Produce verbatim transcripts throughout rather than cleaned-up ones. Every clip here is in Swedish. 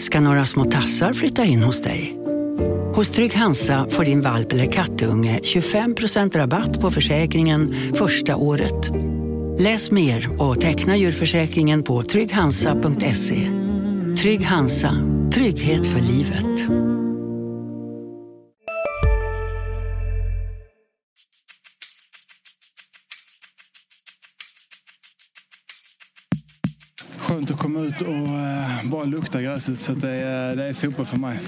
Ska några små tassar flytta in hos dig? Hos Trygg Hansa får din valp eller kattunge tjugofem procent rabatt på försäkringen första året. Läs mer och teckna djurförsäkringen på trygg hansa punkt se. Trygg Hansa, trygghet för livet. Skönt att komma ut och uh, bara lukta gräset, så att det, är, det är fotboll för mig.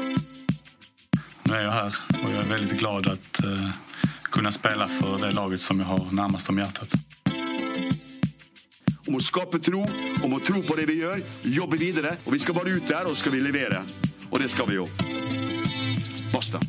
Nu är jag här och jag är väldigt glad att uh, kunna spela för det laget som jag har närmast om hjärtat. Om att skapa tro, om att tro på det vi gör, jobba vidare, och vi ska vara ut där och ska vi leverera. Och det ska vi ju. Basta.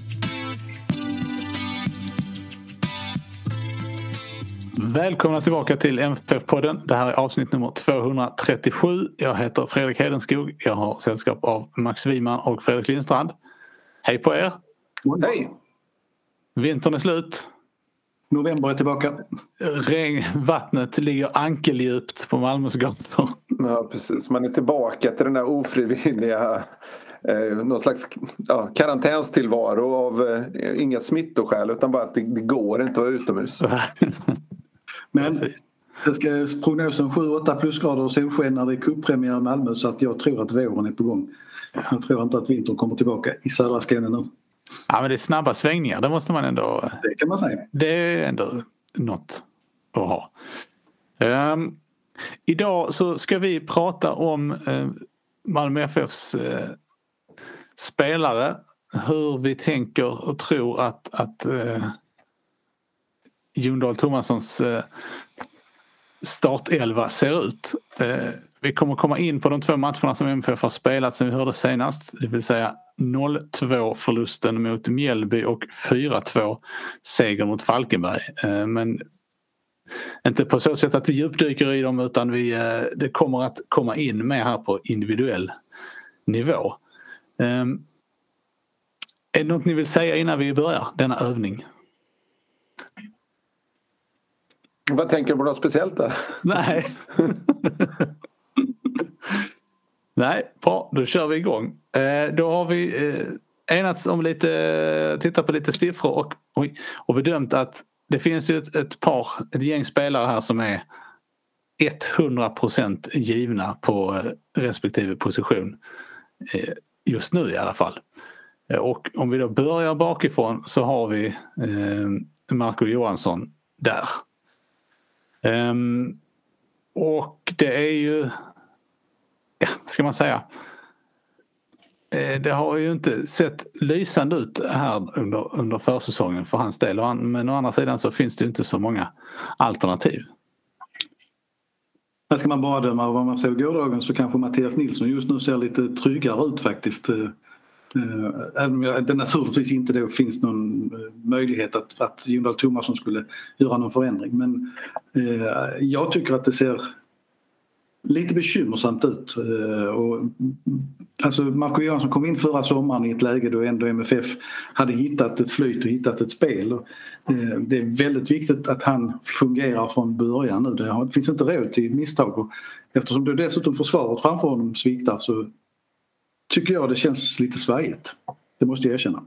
Välkomna tillbaka till M F F-podden. Det här är avsnitt nummer tvåhundratrettiosju. Jag heter Fredrik Hedenskog. Jag har sällskap av Max Wiman och Fredrik Lindstrand. Hej på er. Hej. Vintern är slut. November är tillbaka. Regn, vattnet ligger ankeldjupt på Malmös gator. Ja, precis. Man är tillbaka till den där ofrivilliga eh, någon slags ja, karantänstillvaro av eh, inga smittoskäl, utan bara att det, det går inte att vara utomhus. Men det ska prognosen sju åtta plusgrader och solsken när det är cuppremiär i Malmö, så att jag tror att våren är på gång. Jag tror inte att vintern kommer tillbaka i södra Skåne nu. Ja, men det är snabba svängningar, det måste man ändå... Det kan man säga. Det är ändå något att ha. Um, idag så ska vi prata om uh, Malmö F F:s uh, spelare. Hur vi tänker och tror att, att uh, Jon Dahl Tomassons uh, startelva ser ut. Uh, vi kommer komma in på de två matcherna som M F F har spelat sen vi hörde senast. Det vill säga noll två förlusten mot Mjällby och fyra två seger mot Falkenberg. Uh, men inte på så sätt att vi djupdyker i dem, utan vi, uh, det kommer att komma in med här på individuell nivå. Um, är det något ni vill säga innan vi börjar denna övning? Vad tänker du på något speciellt där? Nej. Nej, bra. Då kör vi igång. Eh, då har vi eh, enats om lite, titta på lite siffror och, oj, och bedömt att det finns ju ett, ett par, ett gäng spelare här som är hundra procent givna på eh, respektive position. Eh, just nu i alla fall. Eh, och om vi då börjar bakifrån så har vi eh, Marco Johansson där. Um, och det är ju, ja, ska man säga, eh, det har ju inte sett lysande ut här under, under försäsongen för hans del, men å andra sidan så finns det ju inte så många alternativ. Men ska man bara döma vad man såg gårdagen, så kanske Mattias Nilsson just nu ser lite tryggare ut faktiskt. Även om det naturligtvis inte då finns någon möjlighet att, att Jon Dahl Tomasson skulle göra någon förändring. Men eh, jag tycker att det ser lite bekymmersamt ut. Eh, och, alltså Marco Johansson kom in förra sommaren i ett läge då ändå M F F hade hittat ett flyt och hittat ett spel. Och, eh, det är väldigt viktigt att han fungerar från början nu. Det, det finns inte råd till misstag. Och eftersom då dessutom försvaret framför honom sviktar, så tycker jag det känns lite svajigt. Det måste jag erkänna.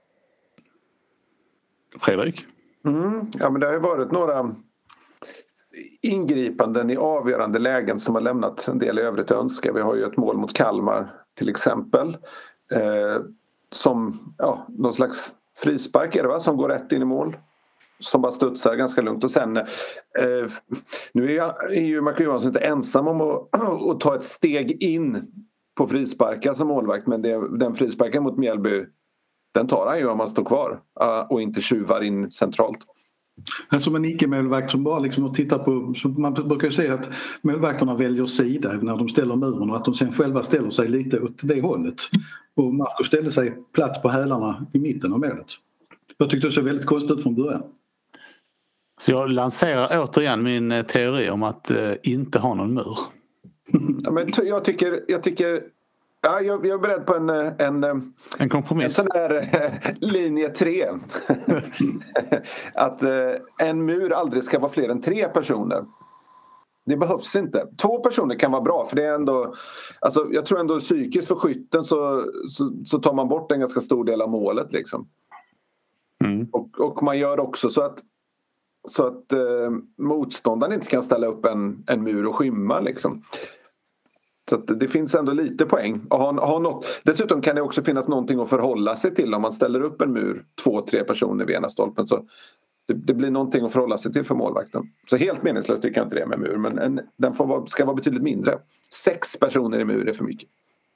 Fredrik? Mm, ja, men det har ju varit några ingripanden i avgörande lägen som har lämnat en del i övrigt att önska. Vi har ju ett mål mot Kalmar till exempel. Eh, som ja, någon slags frispark är det, va? Som går rätt in i mål. Som bara studsar ganska lugnt. Och sen, eh, nu är, jag, är ju Marco Johansson inte ensam om att, att ta ett steg in på frisparkar som målvakt, men det, den frisparken mot Mjällby, den tar han ju om man står kvar uh, och inte tjuvar in centralt. Som en icke-målvakt som bara liksom tittar på, så man brukar ju säga att målvakterna väljer sida när de ställer muren, och att de sen själva ställer sig lite åt det hållet. Och Marco ställde sig platt på hälarna i mitten av målet. Jag tyckte det såg väldigt konstigt ut från början. Så jag lanserar återigen min teori om att uh, inte ha någon mur. Ja, men jag tycker, jag tycker ja, jag, jag är beredd på en en, en kompromiss. En sån här äh, linje tre. Att äh, en mur aldrig ska vara fler än tre personer. Det behövs inte. Två personer kan vara bra för det är ändå, alltså jag tror ändå psykiskt för skytten så, så, så tar man bort en ganska stor del av målet liksom. Mm. Och, och man gör också så att så att eh, motståndaren inte kan ställa upp en, en mur och skymma liksom. Så att det finns ändå lite poäng. Och ha, ha något. Dessutom kan det också finnas någonting att förhålla sig till om man ställer upp en mur, två, tre personer vid ena stolpen. Så det, det blir någonting att förhålla sig till för målvakten. Så helt meningslöst tycker jag inte det med mur. Men en, den får vara, ska vara betydligt mindre. Sex personer i mur är för mycket.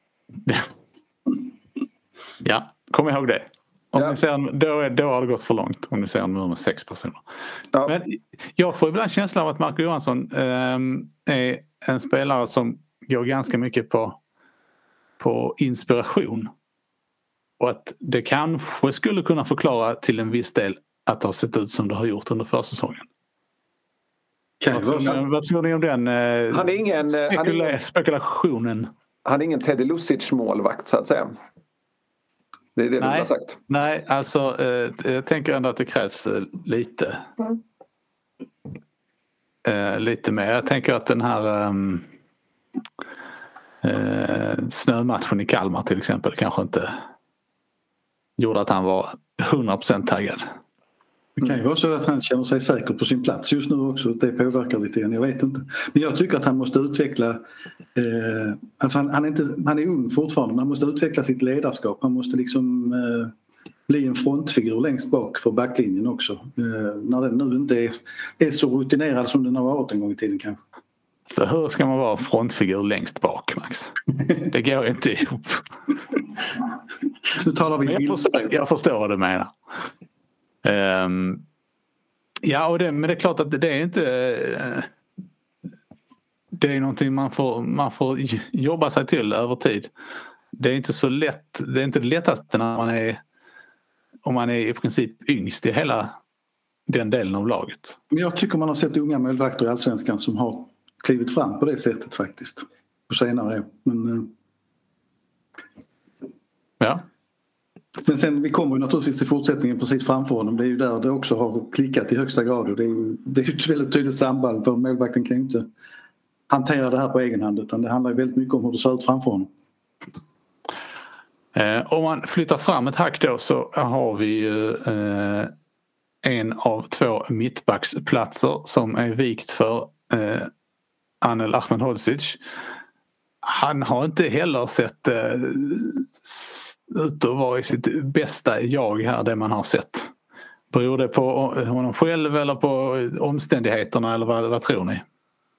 Ja, kom ihåg det. Om ja. ni ser en, då, är, då har det gått för långt om ni ser en mur med sex personer. Ja. Men jag får ibland känslan av att Marco Johansson eh, är en spelare som går ganska mycket på, på inspiration. Och att det kanske skulle kunna förklara till en viss del att det har sett ut som det har gjort under försäsongen. Vad tror, vad tror ni om den eh, han är ingen, spekula- han är ingen, spekulationen? Han är ingen Teddy Lucic målvakt så att säga. Det är det nej, du har sagt. Nej, alltså eh, jag tänker ändå att det krävs eh, lite. Mm. Eh, lite mer. Jag tänker att den här um, eh, snömatchen i Kalmar till exempel kanske inte gjorde att han var hundra procent taggad. Det kan ju vara så att han känner sig säker på sin plats just nu också. Det påverkar lite grann, jag vet inte. Men jag tycker att han måste utveckla eh, alltså han, han, är inte, han är ung fortfarande men han måste utveckla sitt ledarskap. Han måste liksom eh, bli en frontfigur längst bak för backlinjen också. Eh, när den nu inte är, är så rutinerad som den har varit en gång i tiden kanske. Så hur ska man vara frontfigur längst bak, Max? Det går inte ihop. Nu talar vi jag, förstår, jag förstår vad du menar. Um, ja, och det, men det är klart att det är inte uh, det är någonting man får, man får jobba sig till över tid. Det är inte så lätt, det är inte det lättaste när man är om man är i princip yngst i hela den delen av laget. Men jag tycker man har sett unga målvakter i Allsvenskan som har klivit fram på det sättet faktiskt på senare år. Men, uh... ja. Men sen vi kommer ju naturligtvis till fortsättningen precis framför honom. Det är ju där det också har klickat i högsta grad. Och det är ju det är ett väldigt tydligt samband för målvakten kan ju inte hantera det här på egen hand utan det handlar ju väldigt mycket om hur det ser ut framför honom. Eh, om man flyttar fram ett hack då så har vi ju eh, en av två mittbacksplatser som är vikt för eh, Anel Ahmedhodzic. Han har inte heller sett eh, ut att vara i sitt bästa jag här, det man har sett. Beror det på honom själv eller på omständigheterna eller vad, vad tror ni?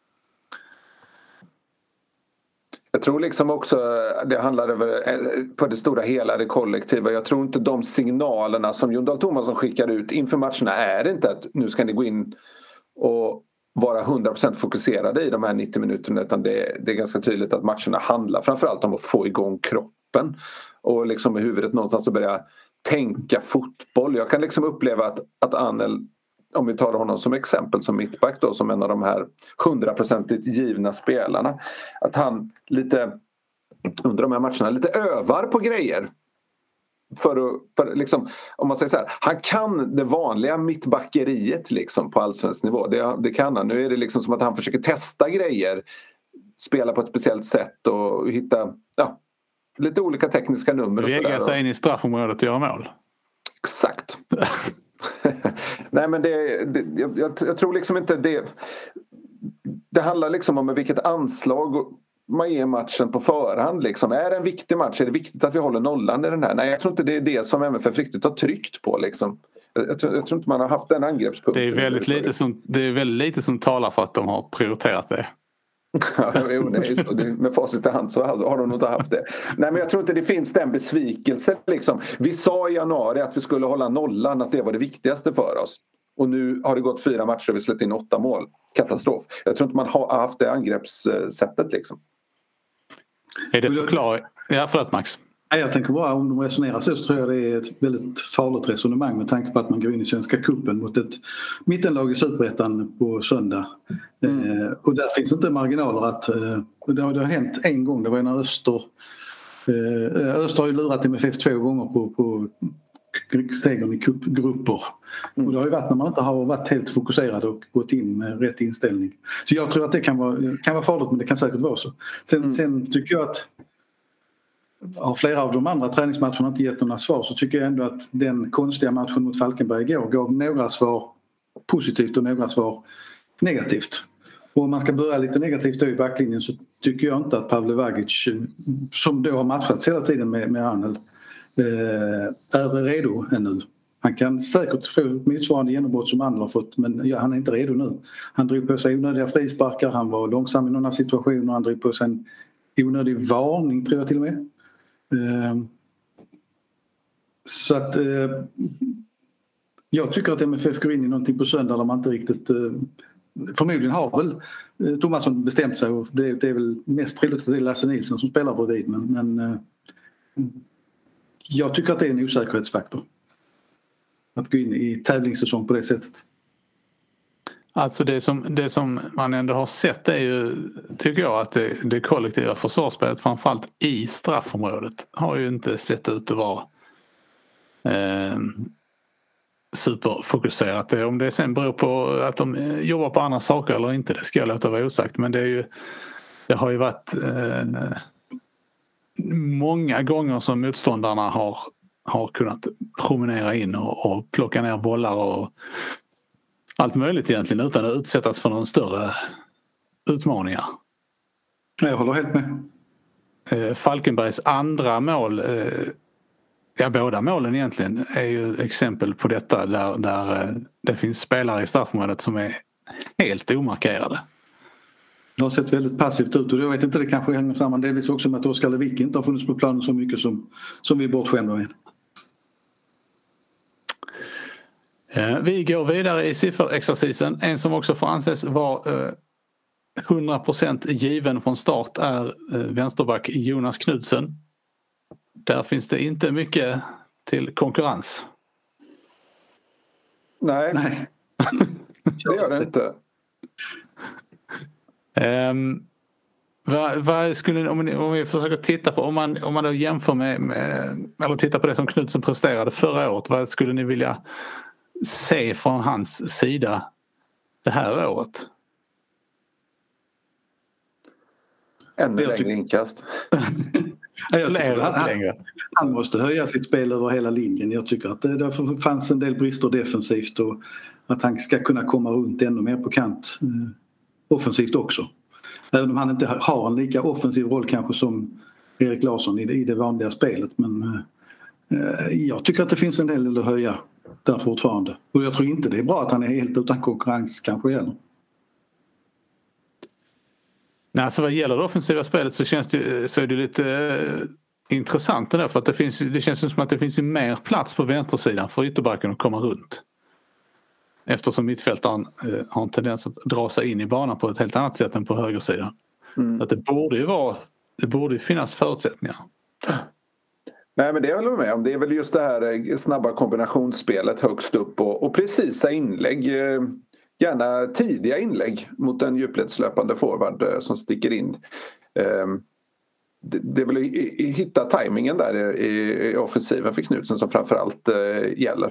Jag tror liksom också det handlar över på det stora hela, det kollektiva. Jag tror inte de signalerna som Jon Dahl Tomasson skickar ut inför matcherna är inte att nu ska ni gå in och vara hundra procent fokuserade i de här nittio minuterna utan det, det är ganska tydligt att matcherna handlar framförallt om att få igång kroppen och liksom i huvudet någonstans att börja tänka fotboll. Jag kan liksom uppleva att, att Anel, om vi tar honom som exempel som mittback då, som en av de här hundraprocentigt givna spelarna, att han lite under de här matcherna lite övar på grejer. För att, för liksom, om man säger så här, han kan det vanliga mittbackeriet liksom på allsvensk nivå. Det, det kan han. Nu är det liksom som att han försöker testa grejer, spela på ett speciellt sätt och hitta ja, lite olika tekniska nummer. Lägga sig in i straffområdet och göra mål. Exakt. Nej men det, det jag, jag tror liksom inte det det handlar liksom om vilket anslag man ger matchen på förhand liksom. Är det en viktig match? Är det viktigt att vi håller nollan i den här? Nej, jag tror inte det är det som M F F riktigt har tryckt på liksom. Jag, jag, tror, jag tror inte man har haft den angreppspunkten. Det är väldigt lite som, det är väldigt lite som talar för att de har prioriterat det. Ja, jo, nej, just det. Med facit i hand så har de nog inte haft det. Nej, men jag tror inte det finns den besvikelsen liksom. Vi sa i januari att vi skulle hålla nollan, att det var det viktigaste för oss. Och nu har det gått fyra matcher och vi släppt in åtta mål. Katastrof. Jag tror inte man har haft det angreppssättet liksom. Är det förklaring? Ja, förlåt Max. Jag tänker bara om de resonerar så, så tror jag det är ett väldigt farligt resonemang med tanke på att man går in i Svenska cupen mot ett mittenlag i Superettan på söndag. Mm. Eh, och där finns inte marginaler att eh, det, har, det har hänt en gång, det var när Öster eh, Öster har ju lurat M F F två gånger på, på segern i cupgrupper. Mm. Och det har ju varit när man inte har varit helt fokuserad och gått in med rätt inställning. Så jag tror att det kan vara, kan vara farligt, men det kan säkert vara så. Sen, mm. sen tycker jag att av flera av de andra träningsmatcherna inte gett några svar, så tycker jag ändå att den konstiga matchen mot Falkenberg igår gav några svar positivt och några svar negativt. Och om man ska börja lite negativt då i backlinjen, så tycker jag inte att Pavle Vagic, som då har matchats hela tiden med, med Arnel, eh, är redo ännu. Han kan säkert få motsvarande genombrott som Arnel har fått, men ja, han är inte redo nu. Han drog på sig onödiga frisparkar, han var långsam i några situationer, han drog på sig en onödig varning, tror jag till och med. Eh, så att eh, jag tycker att M F F går in i någonting på söndag där man inte riktigt... Eh, förmodligen har väl eh, Thomasson bestämt sig, och det, det är väl mest troligt att det är Lasse Nilsson som spelar bredvid, men, men eh, jag tycker att det är en osäkerhetsfaktor att gå in i tävlingssäsong på det sättet. Alltså det som, det som man ändå har sett är ju, tycker jag, att det, det kollektiva försvarsspelet framförallt i straffområdet har ju inte sett ut att vara eh, superfokuserat. Om det sen beror på att de jobbar på andra saker eller inte, det ska jag låta vara osagt, men det är ju, det har ju varit eh, många gånger som motståndarna har, har kunnat promenera in och, och plocka ner bollar och allt möjligt egentligen utan att utsättas för någon större utmaningar. Jag håller helt med. Eh, Falkenbergs andra mål, eh, ja, båda målen egentligen är ju exempel på detta där, där eh, det finns spelare i straffområdet som är helt omarkerade. Det har sett väldigt passivt ut, och jag vet inte, det kanske hänger samman delvis också med att Oskar Lewicki inte har funnits på planen så mycket som, som vi är bortskämda med. Vi går vidare i sifferexercisen. En som också får anses vara hundra procent given från start är vänsterback Jonas Knudsen. Där finns det inte mycket till konkurrens. Nej, Nej. Det gör det inte. Um, vad, vad skulle, om, om vi försöker titta på, om man, om man då jämför med, med eller tittar på det som Knudsen presterade förra året, vad skulle ni vilja se från hans sida det här året? Ännu längre inkast. han, han måste höja sitt spel över hela linjen. Jag tycker att det därför fanns en del brister defensivt, och att han ska kunna komma runt ännu mer på kant eh, offensivt också. Även om han inte har en lika offensiv roll kanske som Erik Larsson i det, i det vanliga spelet. Men eh, jag tycker att det finns en del att höja där fortfarande. Och jag tror inte det är bra att han är helt utan konkurrens kanske heller. Nej, alltså vad gäller det offensiva spelet så känns det, så är det lite eh, intressant där, för att det, finns, det känns som att det finns ju mer plats på vänstersidan för ytterbacken att komma runt. Eftersom mittfältaren eh, har en tendens att dra sig in i banan på ett helt annat sätt än på högersidan. Mm. Att det borde ju vara, det borde ju finnas förutsättningar. Nej, men det håller jag med om. Det är väl just det här snabba kombinationsspelet högst upp och, och precisa inlägg. Gärna tidiga inlägg mot en djupledslöpande forward som sticker in. Det, det är väl att hitta tajmingen där i, i offensiven för Knudsen som framförallt gäller.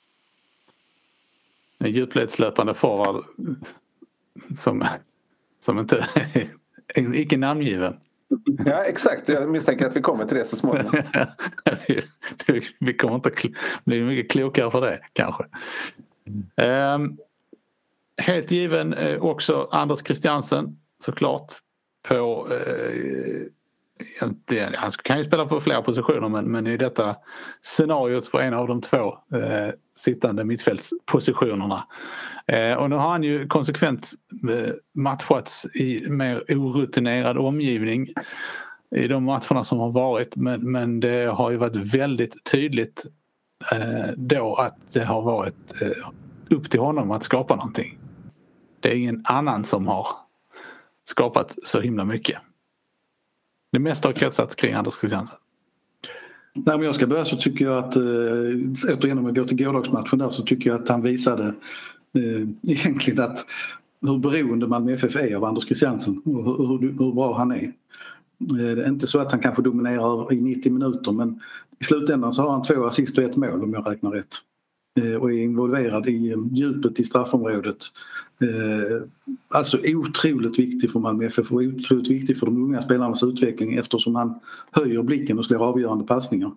En djupledslöpande forward som, som inte är icke namngiven. Ja, exakt. Jag misstänker att vi kommer till det så småningom. Vi kommer inte bli mycket klokare för det, kanske. Um, helt given eh, också Anders Christiansen, såklart. På, eh, det, han kan ju spela på flera positioner, men, men i detta scenariot på en av de två eh, sittande mittfältspositionerna. Eh, och nu har han ju konsekvent eh, matchats i mer orutinerad omgivning i de matcherna som har varit, men, men det har ju varit väldigt tydligt eh, då att det har varit eh, upp till honom att skapa någonting. Det är ingen annan som har skapat så himla mycket. Det mesta har kretsat kring Anders Christiansen. När jag ska börja så tycker jag att eh, återigen om jag går till gårdagsmatchen där, så tycker jag att han visade eh, egentligen att hur beroende Malmö F F är av Anders Christiansen och hur, hur, hur bra han är. Det är inte så att han kanske dominerar i nittio minuter, men i slutändan så har han två assist och ett mål om jag räknar rätt. Och är involverad i djupet i straffområdet. Alltså otroligt viktig för Malmö F F och otroligt viktig för de unga spelarnas utveckling eftersom han höjer blicken och slår avgörande passningar.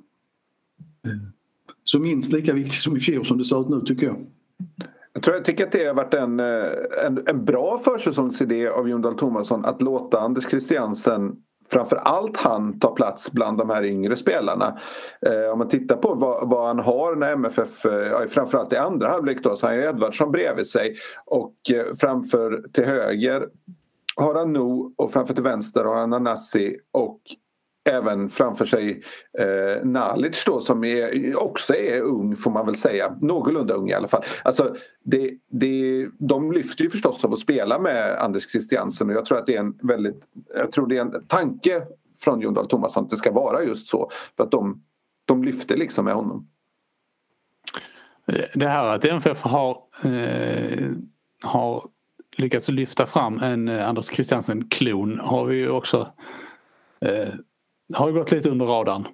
Så minst lika viktigt som i fjol som det ser ut nu tycker jag. Jag tror jag tycker att det har varit en, en, en bra försäsongsidé av Jon Dahl Tomasson att låta Anders Christiansen, framför allt han, tar plats bland de här yngre spelarna. Eh, om man tittar på vad, vad han har när M F F, eh, framförallt i andra halvlek då, så har han Edvardsson bredvid sig och eh, framför till höger har han No och framför till vänster har han Anassi och även framför sig eh, Nalic då, som är, också är ung får man väl säga. Någorlunda ung i alla fall. Alltså, det, det, de lyfter ju förstås av att spela med Anders Christiansen och jag tror att det är en väldigt, jag tror det är en tanke från Jon Dahl Tomasson att det ska vara just så. För att de, de lyfter liksom med honom. Det här att M F F har, eh, har lyckats lyfta fram en eh, Anders Christiansen-klon har vi ju också eh, har ju gått lite under radarn.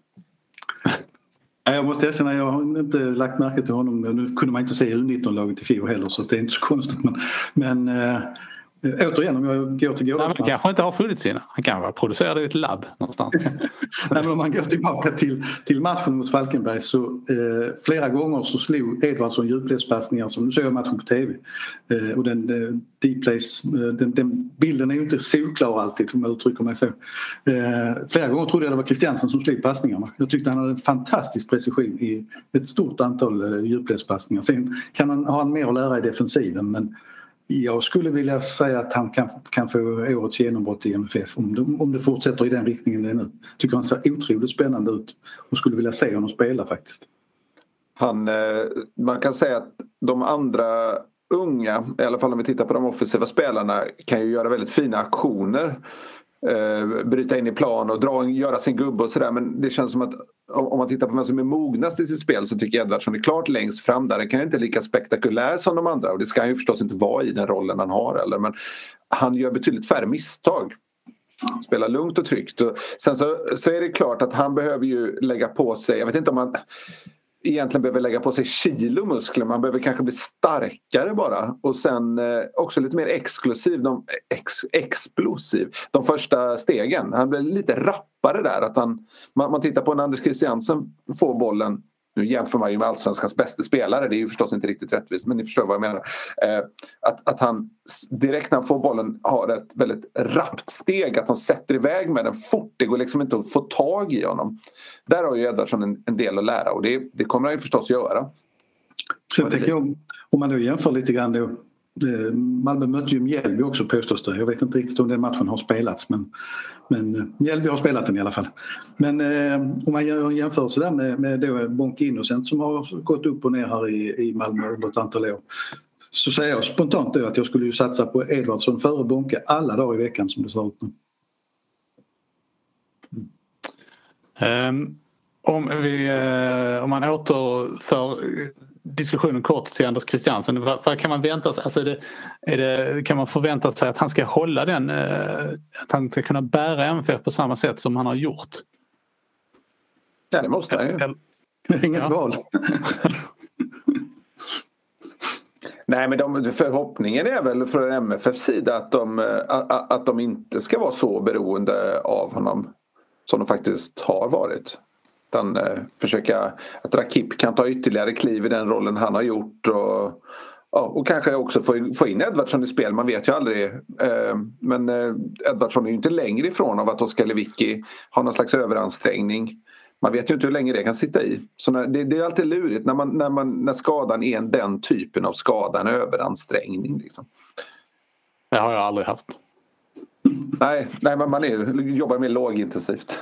Jag måste erkänna, jag har inte lagt märke till honom. Nu kunde man inte se U nitton-laget i fjol heller så det är inte så konstigt. Men, men äh, återigen om jag går till gårdagen. Han kanske inte har funnits innan. Han kan vara producerad i ett labb någonstans. Nej, men om man går tillbaka till, till matchen mot Falkenberg så eh, flera gånger så slog Edvardsson djupledspassningar som du ser matchen på tv. Eh, och den eh, deep plays, eh, den, den bilden är ju inte solklar alltid om jag uttrycker mig så. Eh, flera gånger trodde jag det var Christiansen som slog passningarna. Jag tyckte han hade en fantastisk precision i ett stort antal eh, djupledspassningar. Sen kan han ha mer att lära i defensiven men jag skulle vilja säga att han kan, kan få årets genombrott i M F F om det, om det fortsätter i den riktningen det är nu. Tycker han ser otroligt spännande ut och skulle vilja se honom spela faktiskt. Han, man kan säga att de andra unga, i alla fall om vi tittar på de offensiva spelarna, kan ju göra väldigt fina aktioner. Bryta in i plan och dra, göra sin gubbe och sådär, men det känns som att om man tittar på vem som är mognast i sitt spel så tycker jag Edvardsson är klart längst fram där. Det kan ju inte lika spektakulär som de andra och det ska han ju förstås inte vara i den rollen han har eller, men han gör betydligt färre misstag. Spelar lugnt och tryggt och sen så, så är det klart att han behöver ju lägga på sig, jag vet inte om man egentligen behöver lägga på sig kilo muskler, man behöver kanske bli starkare bara och sen eh, också lite mer exklusiv, de, ex, explosiv de första stegen, han blir lite rappare där att han, man, man tittar på en Anders Christiansen får bollen, nu jämför man ju med allsvenskans bästa spelare, det är ju förstås inte riktigt rättvist men ni förstår vad jag menar, eh, att, att han direkt när han får bollen har ett väldigt rappt steg, att han sätter iväg med den fort, det går liksom inte att få tag i honom. Där har ju Edvardsson en, en del att lära och det, det kommer han ju förstås göra. Sen tänker jag, om man då jämför lite grann då, Malmö mötte ju Mjällby också påstås det. Jag vet inte riktigt om den matchen har spelats men, men Mjällby har spelat den i alla fall. Men eh, om man gör en jämförelse där med, med då Bonke Innocent som har gått upp och ner här i, i Malmö under ett antal år. Så säger jag spontant då att jag skulle ju satsa på Edvardsson före Bonke alla dagar i veckan som det ser ut nu. Um, om, vi, uh, om man återför diskussionen kort till Anders Christiansen, vad, vad kan man vänta sig? Alltså är det, är det, kan man förvänta sig att han ska hålla den, uh, att han ska kunna bära M F F på samma sätt som han har gjort? Ja, det måste han ju. Inget ja. val. Nej, men de, förhoppningen är väl från M F F:s sida att de, att, att de inte ska vara så beroende av honom som de faktiskt har varit. Utan eh, försöka att Rakip kan ta ytterligare kliv i den rollen han har gjort och, ja, och kanske också få, få in Edvardsson i spel, man vet ju aldrig. Eh, men eh, Edvardsson är ju inte längre ifrån av att Oskar Lewicki har någon slags överansträngning. Man vet ju inte hur länge det kan sitta i. Så när, det, det är alltid lurigt när, man, när, man, när skadan är en, den typen av skada, en överansträngning. Liksom. Det har jag aldrig haft. Nej, nej men man är, jobbar mer lågintensivt.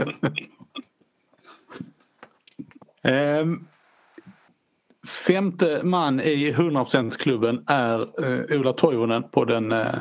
um, femte man i hundra procent-klubben är uh, Ola Toivonen på den uh,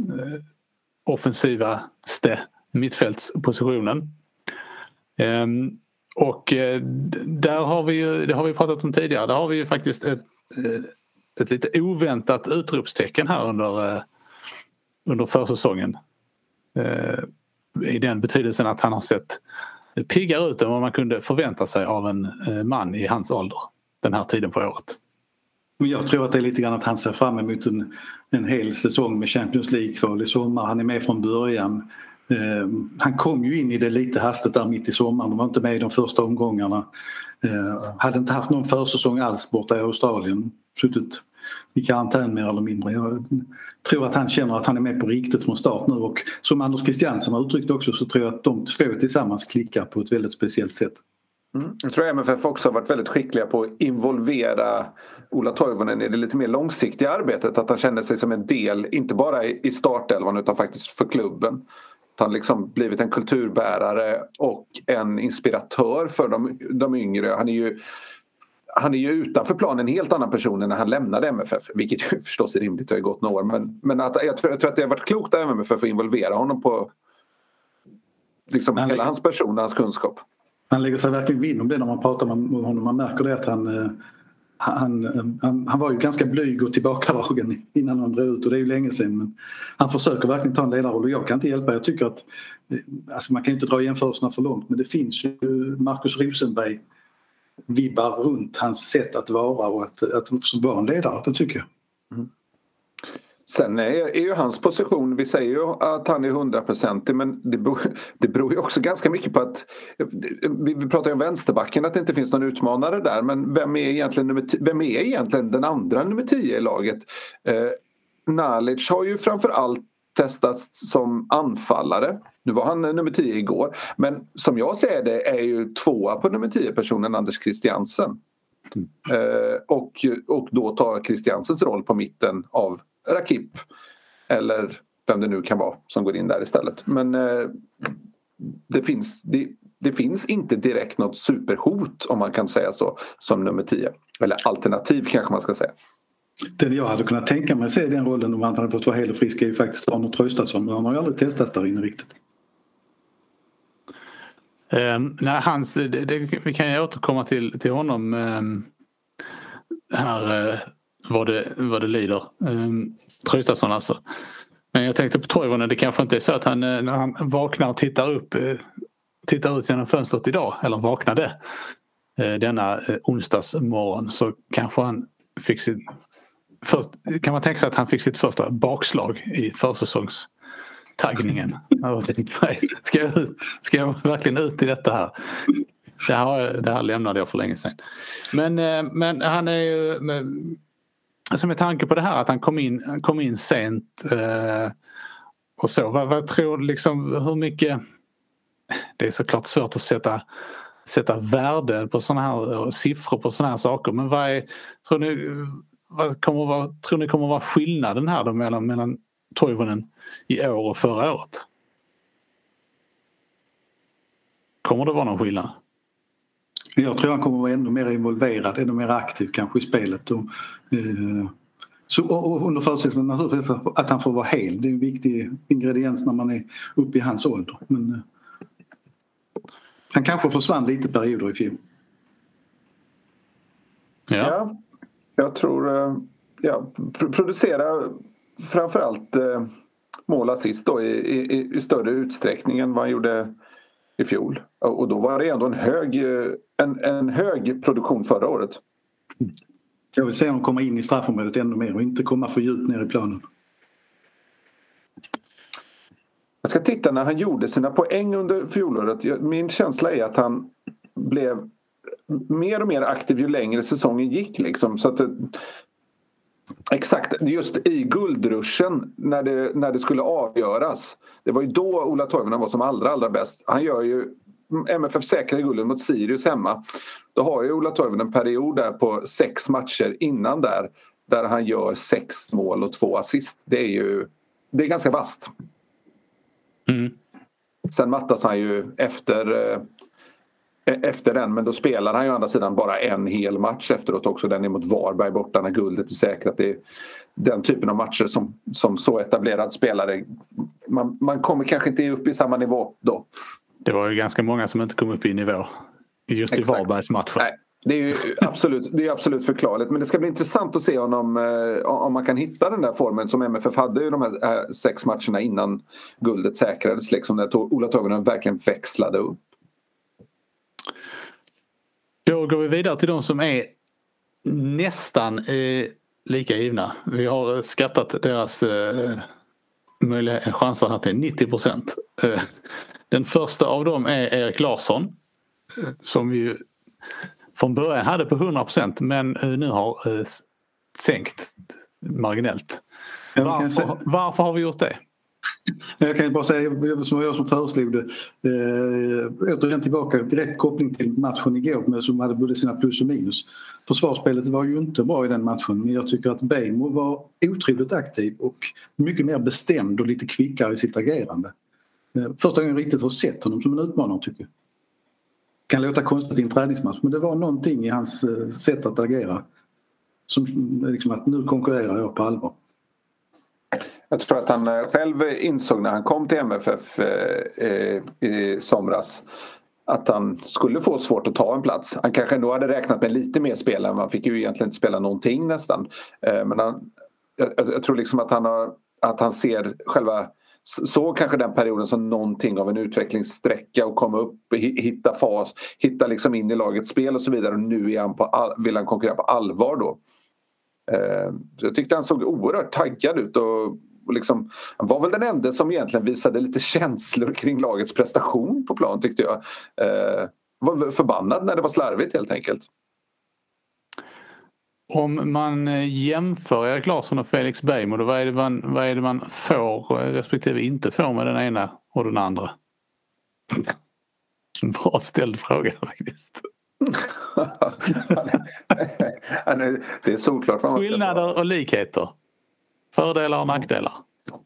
offensivaste mittfältspositionen. Um, och uh, där har vi ju, det har vi pratat om tidigare, där har vi ju faktiskt ett, uh, ett lite oväntat utropstecken här under, uh, under försäsongen. Uh, i den betydelsen att han har sett piggare ut än vad man kunde förvänta sig av en man i hans ålder den här tiden på året. Jag tror att det är lite grann att han ser fram emot en, en hel säsong med Champions League-kval i sommar. Han är med från början. Eh, han kom ju in i det lite hastigt där mitt i sommaren. De var inte med i de första omgångarna. Eh, hade inte haft någon försäsong alls borta i Australien. Suttit i karantän mer eller mindre. Jag tror att han känner att han är med på riktigt från start nu. Och som Anders Christiansen har uttryckt också, så tror jag att de två tillsammans klickar på ett väldigt speciellt sätt. Mm. Jag tror att M F F också har varit väldigt skickliga på att involvera Ola Toivonen i det lite mer långsiktiga arbetet. Att han känner sig som en del, inte bara i startelvan utan faktiskt för klubben. Att han liksom blivit en kulturbärare och en inspiratör för de, de yngre. Han är ju Han är ju utanför planen en helt annan person än när han lämnade M F F. Vilket ju förstås är rimligt, det har gått några år. Men, men att, jag, tror, jag tror att det har varit klokt av M F F att involvera honom på liksom hela lägger, hans person och hans kunskap. Han lägger sig verkligen vinn om det när man pratar med honom. Man märker det att han, han, han, han var ju ganska blyg och tillbakadragen innan han drog ut. Och det är ju länge sedan. Men han försöker verkligen ta en ledarroll och jag kan inte hjälpa. Jag tycker att alltså man kan inte dra jämförelserna för långt. Men det finns ju Marcus Rosenberg vibbar runt hans sätt att vara och att, att vara en ledare, det tycker jag. Mm. Sen är, är ju hans position, vi säger ju att han är hundraprocentig, men det beror, det beror ju också ganska mycket på att vi, vi pratar ju om vänsterbacken, att det inte finns någon utmanare där, men vem är egentligen, nummer t- vem är egentligen den andra nummer tio i laget? Eh, Nalic har ju framförallt testats som anfallare. Nu var han nummer tio igår. Men som jag ser det är ju tvåa på nummer tio personen Anders Christiansen. Mm. Eh, och, och då tar Christiansens roll på mitten av Rakip. Eller vem det nu kan vara som går in där istället. Men eh, det, finns, det, det finns inte direkt något superhot, om man kan säga så, som nummer tio. Eller alternativ kanske man ska säga. Det jag hade kunnat tänka mig att se den rollen om han hade fått vara hel och frisk är ju faktiskt Arne Traustason, men han har ju aldrig testat där inne riktigt. Um, nej, hans, det, det, vi kan ju återkomma till, till honom um, här uh, vad, det, vad det lider. Um, Traustason alltså. Men jag tänkte på Toivonen, det kanske inte är så att han när han vaknar och tittar upp uh, tittar ut genom fönstret idag, eller vaknade uh, denna uh, onsdagsmorgon, så kanske han fick sin först, kan man tänka sig att han fick sitt första bakslag i försäsongstaggningen. Ska jag, ut, ska jag verkligen ut i detta här? Det här, det här lämnade jag för länge sedan. Men, men han är ju med, alltså med tanke på det här att han kom in, han kom in sent eh, och så. Vad, vad tror liksom hur mycket, det är såklart svårt att sätta sätta värde på såna här siffror på såna här saker, men vad är, tror ni vad kommer vara, tror ni kommer vara skillnaden här då mellan, mellan Toivonen i år och förra året? Kommer det vara någon skillnad? Jag tror han kommer vara ännu mer involverad, ännu mer aktiv kanske i spelet. Och, eh, så, och under förutsättning naturligtvis att han får vara hel. Det är en viktig ingrediens när man är uppe i hans ålder. Men eh, han kanske försvann lite perioder i fjol. Ja. ja. Jag tror ja, producera framförallt eh, mål assist då i, i, i större utsträckning än vad han gjorde i fjol. Och, och då var det ändå en hög, en, en hög produktion förra året. Jag vill se honom komma in i straffområdet ännu mer och inte komma för djupt ner i planen. Jag ska titta när han gjorde sina poäng under fjolåret. Min känsla är att han blev mer och mer aktiv ju längre säsongen gick liksom, så att det, exakt just i guldruschen när det, när det skulle avgöras, det var ju då Ola Toivonen var som allra allra bäst. Han gör ju M F F säkra gulden mot Sirius hemma. Då har ju Ola Toivonen en period där på sex matcher innan där där han gör sex mål och två assist. Det är ju det är ganska vasst. Mm. Sen mattas han ju efter efter den, men då spelar han ju å andra sidan bara en hel match efteråt också, den är mot Varberg borta när guldet är säkrat. Det är den typen av matcher som, som så etablerad spelare man, man kommer kanske inte upp i samma nivå då. Det var ju ganska många som inte kom upp i nivå just i Varbergs matcher. Nej, Det är ju absolut, det är absolut förklarligt, men det ska bli intressant att se honom, eh, om man kan hitta den där formen som M F F hade i de här, här sex matcherna innan guldet säkrades, liksom, när Ola Toivonen verkligen växlade upp. Då går vi vidare till de som är nästan eh, lika givna. Vi har skattat deras eh, möjliga chanser här till nittio procent. Eh, den första av dem är Erik Larsson, eh, som vi från början hade på hundra procent, men eh, nu har eh, sänkt marginellt. Varför, varför har vi gjort det? Jag kan bara säga, som jag som föreslog det, eh, återigen tillbaka, direkt koppling till matchen igår med, som hade både sina plus och minus. Försvarsspelet var ju inte bra i den matchen, men jag tycker att Beijmo var otroligt aktiv och mycket mer bestämd och lite kvickare i sitt agerande. Eh, första gången jag riktigt har sett honom som en utmanare, tycker jag. Kan låta konstigt i en träningsmatch, men det var någonting i hans eh, sätt att agera som liksom att nu konkurrerar jag på allvar. Jag tror att han själv insåg när han kom till M F F eh, i somras att han skulle få svårt att ta en plats. Han kanske ändå hade räknat med lite mer spelare. Man fick ju egentligen inte spela någonting nästan. Eh, men han, jag, jag tror liksom att han, har, att han ser själva, så kanske den perioden som någonting av en utvecklingssträcka och komma upp, hitta fas, hitta liksom in i lagets spel och så vidare. Och nu är han på all, vill han konkurrera på allvar då. Eh, jag tyckte han såg oerhört taggad ut och Och liksom, han var väl den enda som egentligen visade lite känslor kring lagets prestation på plan, tyckte jag. Eh, var förbannad när det var slarvigt, helt enkelt. Om man jämför Erik Larsson och Felix Beijmo, då vad är det man, vad är det man får respektive inte får med den ena och den andra? Bra ställd fråga faktiskt. Det är solklart. Skillnader och likheter. Fördelar och nackdelar.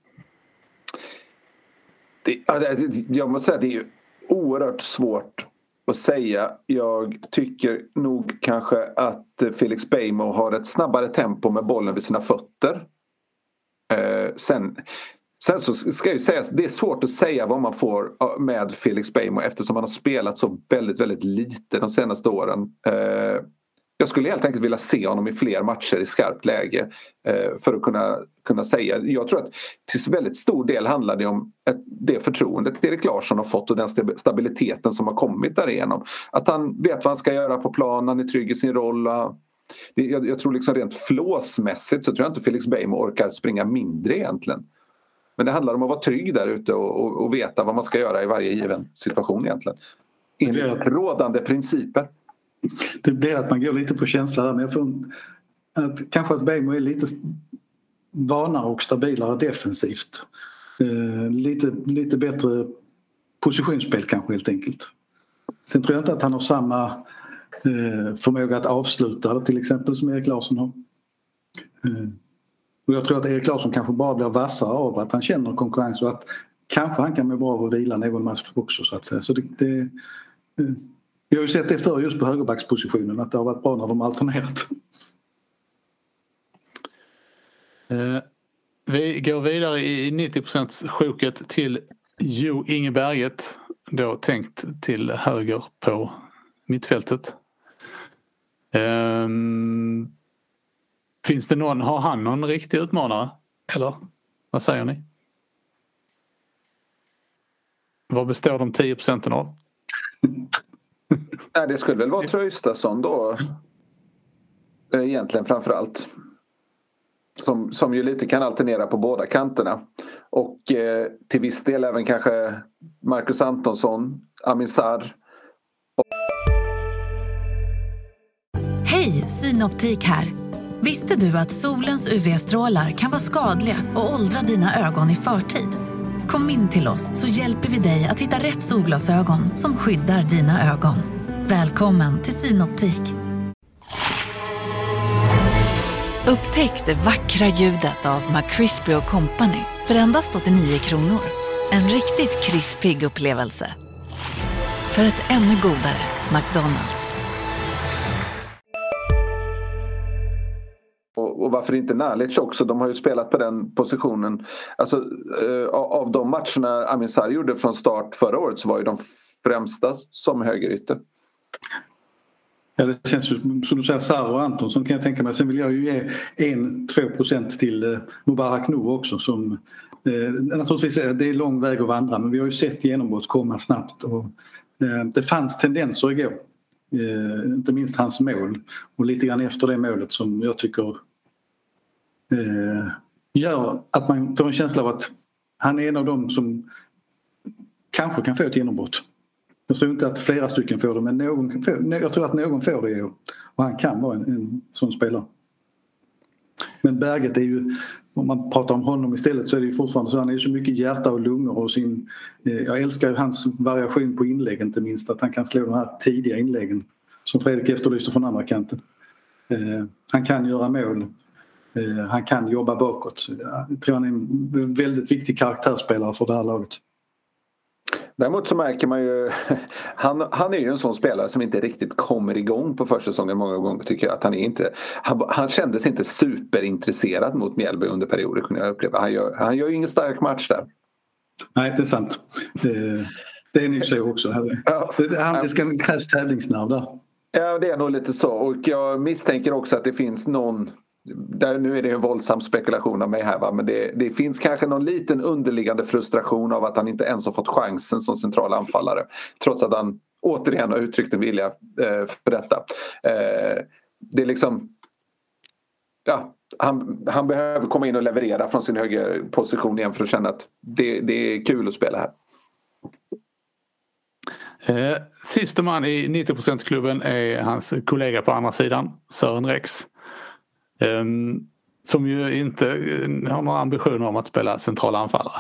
Det, jag måste säga att det är oerhört svårt att säga. Jag tycker nog kanske att Felix Beijmo har ett snabbare tempo med bollen vid sina fötter. Eh, sen, sen så ska jag ju säga att det är svårt att säga vad man får med Felix Beijmo eftersom han har spelat så väldigt, väldigt lite de senaste åren. Eh, Jag skulle helt enkelt vilja se honom i fler matcher i skarpt läge eh, för att kunna, kunna säga. Jag tror att till väldigt stor del handlar det om ett, det förtroendet Erik Larsson har fått och den stabiliteten som har kommit därigenom. Att han vet vad han ska göra på plan, han är trygg i sin roll. Det, jag, jag tror liksom rent flåsmässigt så tror jag inte Felix Beijmo orkar springa mindre egentligen. Men det handlar om att vara trygg där ute och, och, och veta vad man ska göra i varje given situation egentligen. Enligt rådande principer. Det blir att man går lite på känsla där, men jag får att kanske att Beijmo är lite vanare och stabilare defensivt. Eh, lite, lite bättre positionsspel kanske helt enkelt. Sen tror jag inte att han har samma eh, förmåga att avsluta till exempel som Erik Larsson har. Eh, och jag tror att Erik Larsson kanske bara blir vassare av att han känner konkurrens och att kanske han kan må bra av att vila någon match också så att säga. Så det, det eh, jag har ju sett det för just på högerbackspositionen att det har varit bra när de alternerat. Eh, vi går vidare i nittio procent sjuket till Jo Inge Berget, då tänkt till höger på mittfältet. Eh, finns det någon, har han någon riktig utmanare? Eller vad säger ni? Vad består de tio procenten av? Nej, det skulle väl vara Traustason då egentligen framförallt. Som, som ju lite kan alternera på båda kanterna. Och eh, till viss del även kanske Marcus Antonsson, Amin Sarr. Hej, Synoptik här. Visste du att solens U V-strålar kan vara skadliga och åldra dina ögon i förtid? Kom in till oss så hjälper vi dig att hitta rätt solglasögon som skyddar dina ögon. Välkommen till Synoptik. Upptäck det vackra ljudet av McCrispy och Company för endast åttionio kronor. En riktigt krispig upplevelse. För ett ännu godare McDonald's. Och, och varför inte Nalic också? De har ju spelat på den positionen. Alltså, eh, av de matcherna Amin Sarr gjorde från start förra året så var ju de främsta som högerytter. Ja, det känns ju som du säger, Sarr och Antonsson kan jag tänka mig. Sen vill jag ju ge en till två procent till eh, Mubarak Nu också. Som, eh, naturligtvis är det är lång väg att vandra, men vi har ju sett genombrott komma snabbt. Och, eh, det fanns tendenser igår. Eh, inte minst hans mål. Och lite grann efter det målet som jag tycker eh, gör att man får en känsla av att han är en av dem som kanske kan få ett genombrott. Jag tror inte att flera stycken får det, men någon, jag tror att någon får det. Och han kan vara en, en sån spelare. Men Berget är ju, om man pratar om honom istället, så är det ju fortfarande så han är ju så mycket hjärta och lungor och sin, eh, jag älskar ju hans variation på inlägg, inte minst att han kan slå de här tidiga inläggen som Fredrik efterlyste från andra kanten. Eh, han kan göra mål. Eh, han kan jobba bakåt. Jag tror han är en väldigt viktig karaktärsspelare för det här laget. Däremot så märker man ju, han, han är ju en sån spelare som inte riktigt kommer igång på försäsongen många gånger, tycker jag. Att han, är inte, han, han kändes inte superintresserad mot Mjällby under perioder, kunde jag uppleva. Han gör, han gör ju ingen stark match där. Nej, det är sant. Det, det är nog så också. Ja. Det, han, det ska krävas tävlingsnerv där. Ja, det är nog lite så. Och jag misstänker också att det finns någon... Där, nu är det en våldsam spekulation av mig här, va? Men det, det finns kanske någon liten underliggande frustration av att han inte ens har fått chansen som central anfallare, trots att han återigen har uttryckt en vilja eh, för detta. Eh, det är liksom ja, han, han behöver komma in och leverera från sin högre position igen för att känna att det, det är kul att spela här. Eh, sista man i nittio procent-klubben är hans kollega på andra sidan, Sören Rex. Um, som ju inte har några ambitioner om att spela centrala anfallare.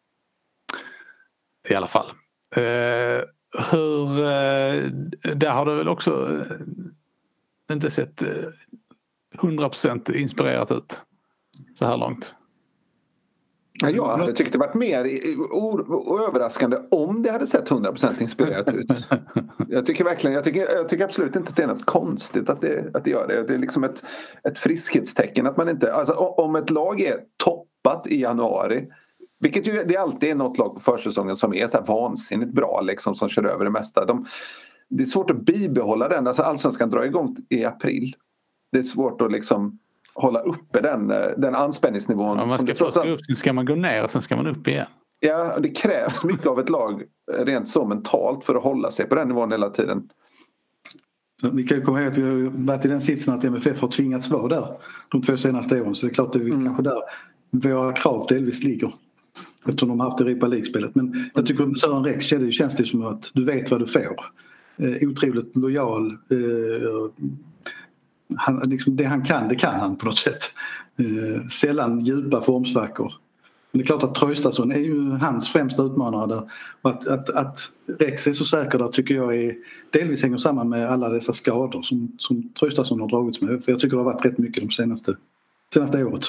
I alla fall. Uh, hur, uh, där har det väl också uh, inte sett uh, hundra procent inspirerat ut så här långt. Ja, jag hade tyckt det varit mer överraskande om det hade sett hundra procent inspirerat ut. Jag tycker verkligen, jag tycker, jag tycker absolut inte att det är något konstigt att det, att det gör det. Det är liksom ett, ett friskhetstecken att man inte, alltså om ett lag är toppat i januari, vilket ju det alltid är något lag på försäsongen som är så här vansinnigt bra liksom, som kör över det mesta. De, det är svårt att bibehålla den, alltså Allsvenskan drar igång i april. Det är svårt att liksom hålla uppe den, den anspänningsnivån. Ja, man ska först gå upp, sen ska man gå ner och sen ska man upp igen. Ja, det krävs mycket av ett lag rent så mentalt för att hålla sig på den nivån hela tiden. Så vi kan ju komma ihåg att vi har varit i den sitsen att M F F har tvingats vara där de två senaste åren. Så det är klart att det är mm. kanske där våra krav delvis ligger. Eftersom de har haft Europa League-spelet. Men jag tycker att Sören Rex det känns det som att du vet vad du får. Eh, otroligt lojal. Eh, Han, liksom, det han kan, det kan han på något sätt. Eh, sällan djupa formsvackor. Men det är klart att Traustason är ju hans främsta utmanare där. Och att, att, att Rex är så säker där tycker jag är delvis hänger samman med alla dessa skador som, som Traustason har dragits med. För jag tycker det har varit rätt mycket de senaste, senaste året.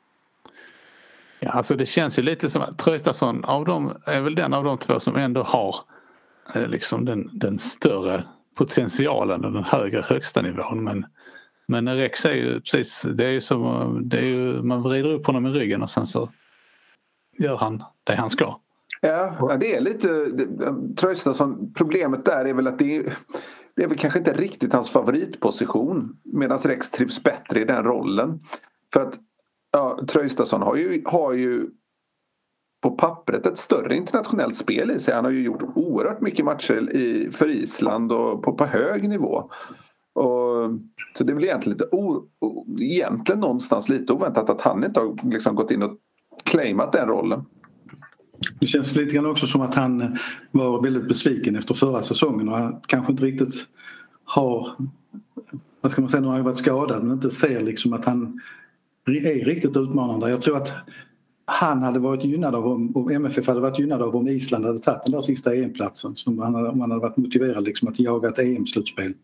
Ja, alltså det känns ju lite som att Traustason av dem är väl den av de två som ändå har eh, liksom den, den större potentialen och den högre högsta nivån. Men Men Rex är ju precis, det är ju som, det är ju, man vrider upp honom i ryggen och sen så gör han det han ska. Ja, det är lite, Traustason, problemet där är väl att det är, det är väl kanske inte riktigt hans favoritposition, medan Rex trivs bättre i den rollen. För att ja, Traustason har ju, har ju på pappret ett större internationellt spel i sig. Han har ju gjort oerhört mycket matcher i, för Island och på, på hög nivå. Och, så det är väl egentligen, lite o, o, egentligen någonstans lite oväntat att han inte har liksom gått in och claimat den rollen. Det känns lite grann också som att han var väldigt besviken efter förra säsongen och han kanske inte riktigt har, vad ska man säga, nu har han varit skadad men inte ser liksom att han är riktigt utmanande. Jag tror att han hade varit gynnad av om, om M F F hade varit gynnad av om Island hade tagit den där sista E M-platsen som han hade, om han hade varit motiverad liksom att jaga ett E M-slutspel.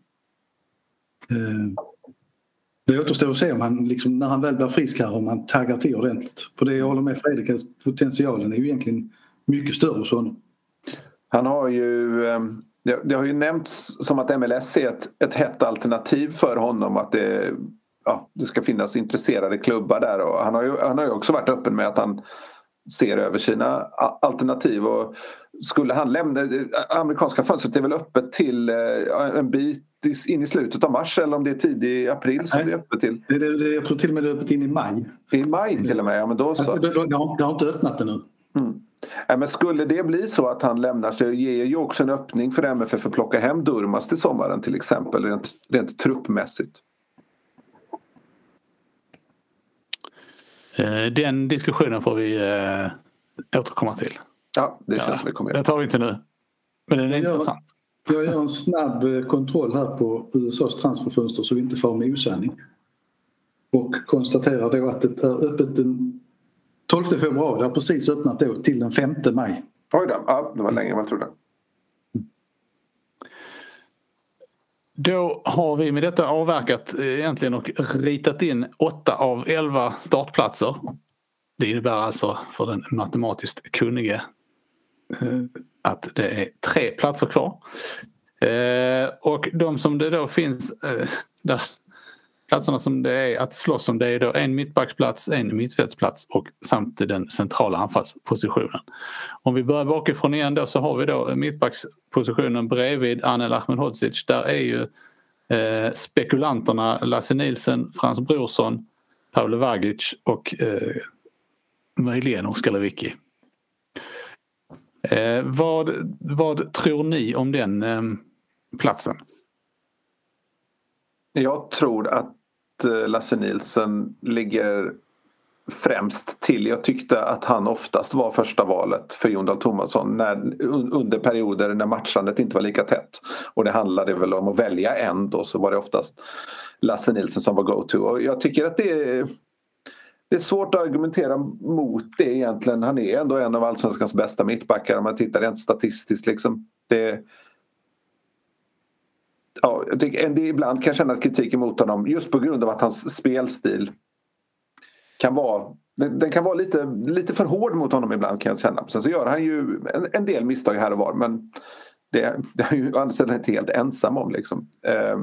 Det återstår att se om han liksom, när han väl blir frisk här, om han taggar till ordentligt. För det jag håller med Fredrik, potentialen är ju egentligen mycket större hos honom. Han har ju, det har ju nämnts som att M L S är ett, ett hett alternativ för honom, att det, ja, det ska finnas intresserade klubbar där. Och han har ju, han har ju också varit öppen med att han ser över sina alternativ. Och skulle han lämna, amerikanska fönstret är väl öppet till en bit in i slutet av mars, eller om det är tidig april som det är öppet till? Det, det, det, jag tror till och med det är öppet in i maj. I maj till och med, ja men då så. Det, det, det, har, det har inte öppnat det nu. Mm. Ja, men skulle det bli så att han lämnar, så ger ju också en öppning för M F F att plocka hem Durmaz till sommaren till exempel, rent, rent truppmässigt. Den diskussionen får vi äh, återkomma till. Ja, det känns ja, som vi kommer. Det tar vi inte nu. Men den är jag intressant. Gör, jag gör en snabb kontroll här på U S A:s transferfönster så vi inte får med osanning. Och konstaterar då att det är öppet den tolfte februari. Det har precis öppnat då till den femte maj. Oj då, ja, det var länge man trodde. Då har vi med detta avverkat egentligen och ritat in åtta av elva startplatser. Det innebär alltså för den matematiskt kunnige att det är tre platser kvar. Och de som det då finns, där platserna som det är att slåss om, det är då en mittbacksplats, en mittfältsplats och samt den centrala anfallspositionen. Om vi börjar bakifrån igen då, så har vi då mittbackspositionen bredvid Anel Ahmedhodzic. Där är ju eh, spekulanterna Lasse Nilsson, Frans Brorsson, Paolo Vagic och eh, möjligen Oskar Lewicki. Eh, vad, vad tror ni om den eh, platsen? Jag tror att Lasse Nilsson ligger främst till. Jag tyckte att han oftast var första valet för Jon Dahl Tomasson när, under perioder när matchandet inte var lika tätt. Och det handlade väl om att välja en då, så var det oftast Lasse Nilsson som var go-to. Och jag tycker att det är, det är svårt att argumentera mot det egentligen. Han är ändå en av allsvenskans bästa mittbackar om man tittar rent statistiskt. Liksom. Det Ja, jag tycker, det ibland kan jag känna kritik emot honom just på grund av att hans spelstil kan vara, den kan vara lite, lite för hård mot honom ibland, kan jag känna. Sen så gör han ju en, en del misstag här och var, men det, det är ju andra sidan inte helt ensam om liksom. Eh.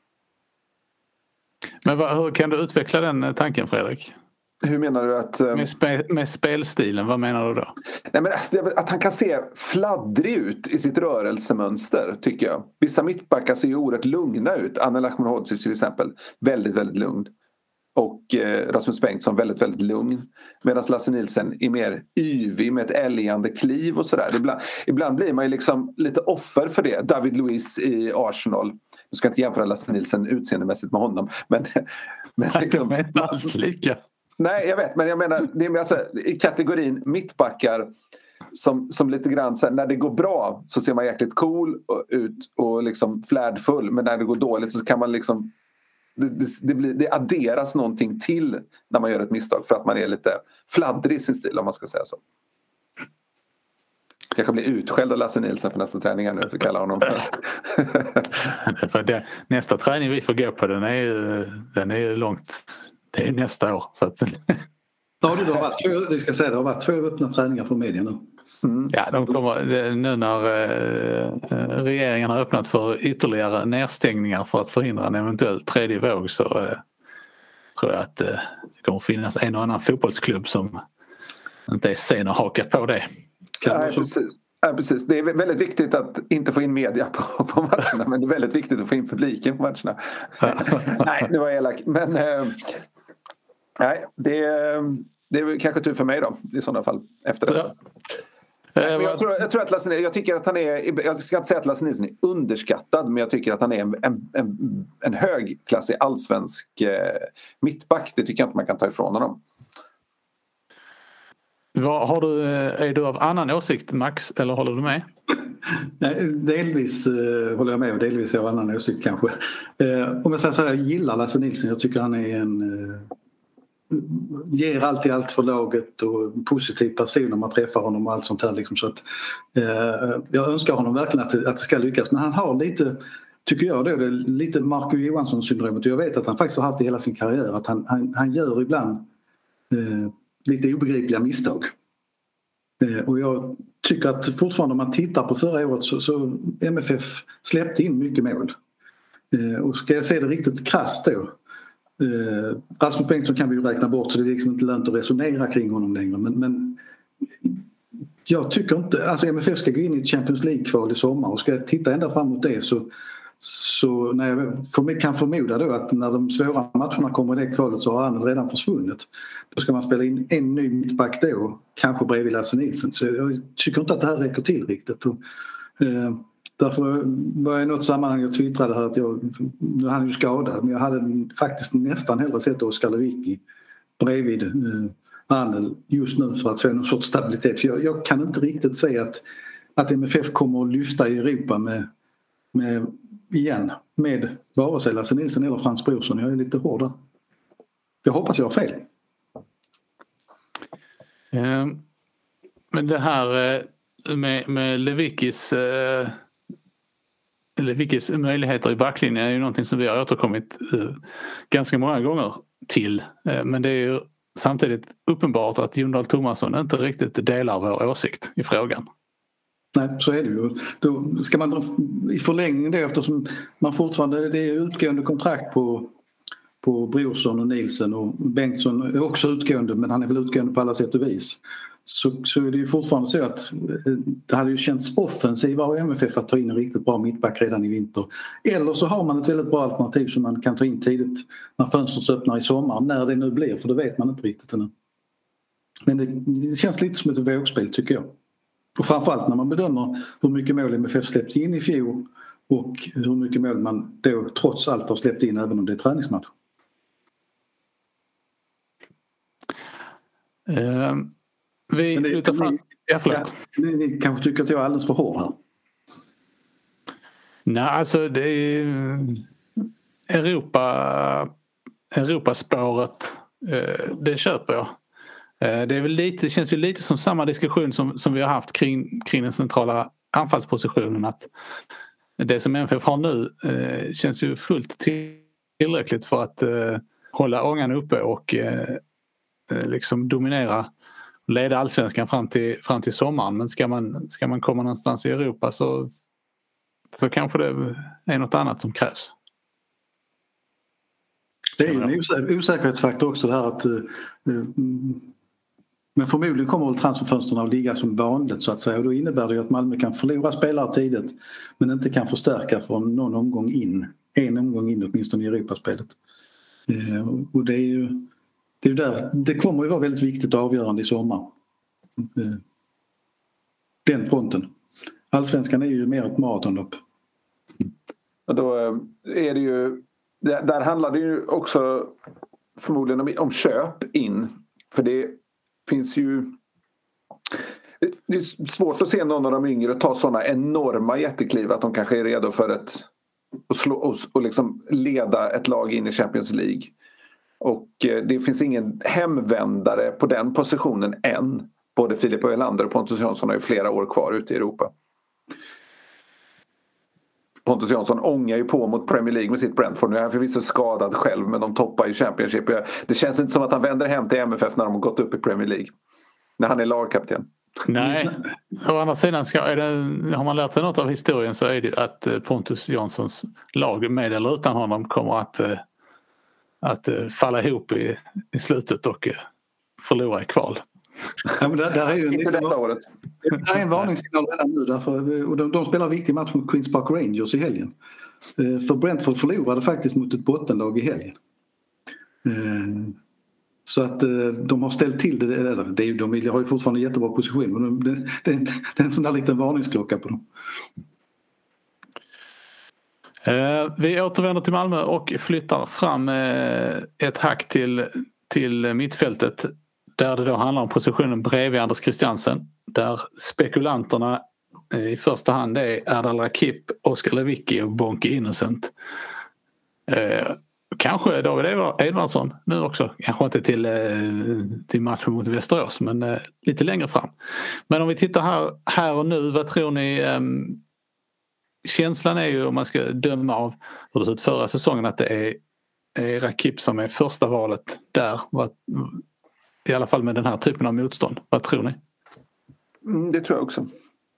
Men vad, hur kan du utveckla den tanken, Fredrik? Hur menar du att... Um... Med, spe, med spelstilen, vad menar du då? Nej, men att han kan se fladdrig ut i sitt rörelsemönster, tycker jag. Vissa mittbackar ser ju oerhört lugna ut. Anel Ahmedhodzic till exempel, väldigt, väldigt lugn. Och eh, Rasmus Bengtsson väldigt, väldigt lugn. Medan Lasse Nilsson är mer yvig med ett älgande kliv och sådär. Ibland, ibland blir man ju liksom lite offer för det. David Luiz i Arsenal. Nu ska jag inte jämföra Lasse Nilsson utseendemässigt med honom. Men, men liksom, de är inte alls lika. Nej, jag vet, men jag menar det är alltså, i kategorin mittbackar som, som lite grann så här, när det går bra så ser man jäkligt cool ut och liksom flärdfull, men när det går dåligt så kan man liksom det, det, det, blir, det adderas någonting till när man gör ett misstag för att man är lite fladdrig i sin stil, om man ska säga så. Jag kan bli utskälld av Lasse Nilsson på nästa träning nu, för att kalla honom för. för det, nästa träning vi får gå på, den är ju, den är ju långt. Det är nästa år. Så att... ja, det, har varit två, det, ska säga, det har varit två öppna träningar för media nu. Mm. Ja, de kommer, nu när eh, regeringen har öppnat för ytterligare nedstängningar för att förhindra en eventuell tredje våg, så eh, tror jag att eh, det kommer finnas en och annan fotbollsklubb som inte är sen att haka på det. Ja, precis. Ja, precis. Det är väldigt viktigt att inte få in media på, på matcherna, men det är väldigt viktigt att få in publiken på matcherna. Nej, det var elak. Men eh, nej, det, det är kanske tur för mig då i sådana fall efter det. Ja. Men jag, tror, jag tror att Lasse, jag tycker att han är, jag ska inte säga att Lasse Nilsson är underskattad, men jag tycker att han är en, en, en, en högklassig allsvensk eh, mittback. Det tycker jag inte man kan ta ifrån honom. Vad, har du, är du av annan åsikt, Max, eller håller du med? Nej, delvis eh, håller jag med och delvis är jag av annan åsikt kanske. Eh, om jag säger så här, jag gillar Lasse Nilsson. Jag tycker han är en eh, ger alltid allt för laget och en positiv person om man träffar honom och allt sånt här. Liksom, så att, eh, jag önskar honom verkligen att det, att det ska lyckas. Men han har lite, tycker jag då, det är lite Marco Johansson-syndromet. Jag vet att han faktiskt har haft det hela sin karriär. Att han, han, han gör ibland eh, lite obegripliga misstag. Eh, och jag tycker att fortfarande om man tittar på förra året så, så M F F släppte in mycket mål. Eh, och ska jag se det riktigt krasst då. Eh, Rasmus Bengtsson kan vi ju räkna bort, så det är liksom inte lönt att resonera kring honom längre. Men, men jag tycker inte, alltså M F F ska gå in i ett Champions League-kval i sommar och ska jag titta ända fram mot det så, så när jag för, kan förmoda då att när de svåra matcherna kommer i det kvalet så har han redan försvunnit. Då ska man spela in en ny mittback då, kanske bredvid Lasse Nilsson. Så jag tycker inte att det här räcker till riktigt. Och, eh, därför var jag i något sammanhang jag twittrade här att jag, nu han är ju skadad, men jag hade faktiskt nästan hellre sett Oskar Lewicki bredvid eh, Arnel just nu för att få någon sorts stabilitet. För jag, jag kan inte riktigt säga att, att M F F kommer att lyfta i Europa med, med igen med vare sig Lasse Nilsson eller Frans Brorsson. Jag är lite hårdare. Jag hoppas jag har fel. Mm. Men det här med, med Lewickis eh, Lewickis möjligheter i backlinjen är ju någonting som vi har återkommit eh, ganska många gånger till. Eh, men det är ju samtidigt uppenbart att Jon Dahl Tomasson inte riktigt delar vår åsikt i frågan. Nej, så är det ju. Då ska man i förlängning det eftersom man fortfarande, det är utgående kontrakt på, på Brorsson och Nilsen och Bengtsson är också utgående men han är väl utgående på alla sätt och vis. Så, så är det ju fortfarande så att det hade ju känts offensivt av M F F att ta in en riktigt bra mittback redan i vinter. Eller så har man ett väldigt bra alternativ som man kan ta in tidigt när fönstret öppnar i sommar. När det nu blir, för det vet man inte riktigt ännu. Men det, det känns lite som ett vågspel tycker jag. Och framförallt när man bedömer hur mycket mål M F F släpps in i fjol och hur mycket mål man då trots allt har släppt in även om det är träningsmatch. Um. Vi det, flyttar fram. Ja, ja, ni, ni kanske tycker att jag är alldeles för hård här. Nej, alltså det är Europa Europaspåret, det köper jag. Det är väl lite, det känns ju lite som samma diskussion som, som vi har haft kring, kring den centrala anfallspositionen, att det som M F F har nu känns ju fullt tillräckligt för att hålla ångan uppe och liksom dominera, leda allsvenskan fram till, fram till sommaren. Men ska man, ska man komma någonstans i Europa så, så kanske det är något annat som krävs. Det är ju en osä- osäkerhetsfaktor också det här att uh, men förmodligen kommer väl transferfönsterna att ligga som vanligt så att säga och då innebär det ju att Malmö kan förlora spelare tidigt men inte kan förstärka från någon omgång in, en omgång in åtminstone i Europaspelet. Uh, och det är ju Det, är där, det kommer ju vara väldigt viktigt och avgörande i sommar. Den fronten. Allsvenskan är ju mer ett maratonlopp. Och då är det ju, där handlar det ju också förmodligen om, om köp in. För det finns ju, det är svårt att se någon av de yngre ta sådana enorma jättekliv att de kanske är redo för ett, att slå, och, och liksom leda ett lag in i Champions League. Och det finns ingen hemvändare på den positionen än. Både Filip Ölander och Pontus Jansson har ju flera år kvar ute i Europa. Pontus Jansson ångar ju på mot Premier League med sitt Brentford. Nu är han förvisso skadad själv men de toppar i Championship. Det känns inte som att han vänder hem till M F F när de har gått upp i Premier League. När han är lagkapten. Nej, å andra sidan ska, är det, har man lärt sig något av historien så är det att Pontus Janssons lag med eller utan honom kommer att att falla ihop i, i slutet och förlora i kval. Ja, men där, där är ju en inte detta året. Det är en varningssignal redan nu därför, och de, de spelar en viktig match mot Queens Park Rangers i helgen. För Brentford förlorade faktiskt mot ett bottenlag i helgen. Så att de har ställt till det. det är, de har ju fortfarande en jättebra position men det, det, det är en sån där liten varningsklocka på dem. Vi återvänder till Malmö och flyttar fram ett hack till, till mittfältet där det då handlar om positionen bredvid Anders Christiansen. Där spekulanterna i första hand är Erdal Rakip, Oskar Lewicki och Bonke Innocent. Kanske David Edvardsson nu också. Kanske inte till, till matchen mot Västerås men lite längre fram. Men om vi tittar här, här och nu, vad tror ni... Känslan är ju om man ska döma av hur det ser ut förra säsongen att det är, är Rakip som är första valet där. Vad, i alla fall med den här typen av motstånd. Vad tror ni? Mm, det tror jag också.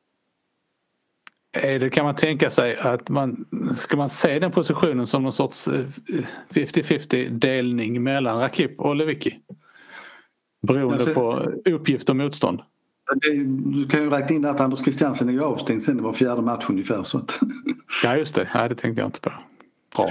Är det, kan man tänka sig att man ska man se den positionen som någon sorts femtio-femtio delning mellan Rakip och Lewicki? Beroende på uppgift och motstånd. Du kan ju räkna in att Anders Christiansen är ju avstängd sen det var fjärde match ungefär. Så att... Ja just det, ja, det tänkte jag inte på. Bra.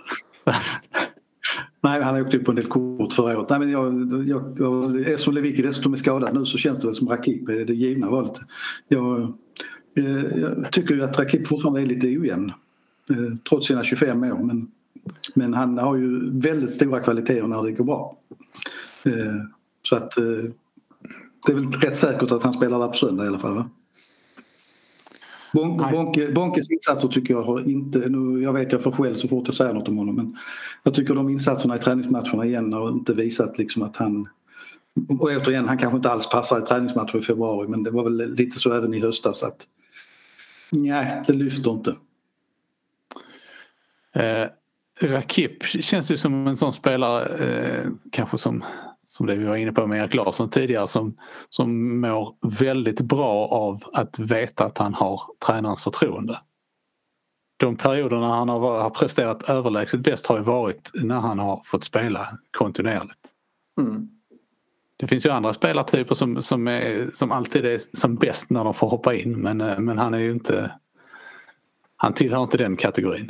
Nej, han har åkt upp på en del kort förra året. Nej, men jag, jag, jag, eftersom Lewicki dessutom är skadad nu så känns det väl som Rakip är det givna valet. Jag, jag tycker ju att Rakip fortfarande är lite ojämn trots sina tjugofem år. Men, men han har ju väldigt stora kvaliteter när det går bra. Så att det är väl rätt säkert att han spelar där på söndag i alla fall, va? Bonke, Bonke, Bonkes insatser tycker jag har inte, nu, jag vet jag får själv så fort jag säger något om honom, men jag tycker de insatserna i träningsmatcherna igen har inte visat liksom att han, och återigen han kanske inte alls passar i träningsmatcher i februari, men det var väl lite så även i höstas att nej, det lyfter inte. Eh, Rakip känns ju som en sån spelare eh, kanske som som det vi var inne på med Erik Larsson tidigare som, som mår väldigt bra av att veta att han har tränarens förtroende. De perioderna han har, har presterat överlägset bäst har ju varit när han har fått spela kontinuerligt. Mm. Det finns ju andra spelartyper som, som, är, som alltid är som bäst när de får hoppa in, men, men han är ju inte, han tillhör inte den kategorin.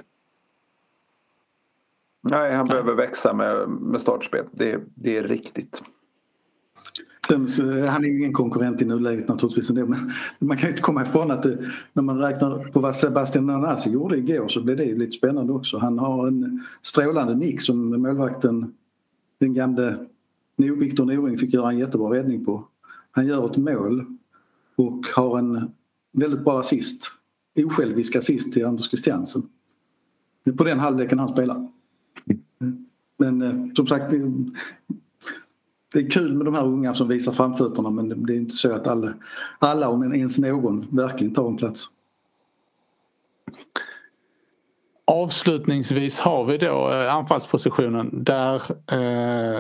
Nej, han behöver växa med, med startspel. Det, det är riktigt. Sen, han är ju ingen konkurrent i nuläget naturligtvis. Men man kan ju inte komma ifrån att det, när man räknar på vad Sebastian Nanasi gjorde igår så blir det ju lite spännande också. Han har en strålande nick som målvakten, den gamle Victor Noring fick göra en jättebra räddning på. Han gör ett mål och har en väldigt bra assist. Osjälvisk assist till Anders Christiansen. På den halvleken han spelar. Men eh, som sagt det, det är kul med de här unga som visar framfötterna, men det är inte så att alla, alla om ens någon verkligen tar en plats. Avslutningsvis har vi då eh, anfallspositionen där eh,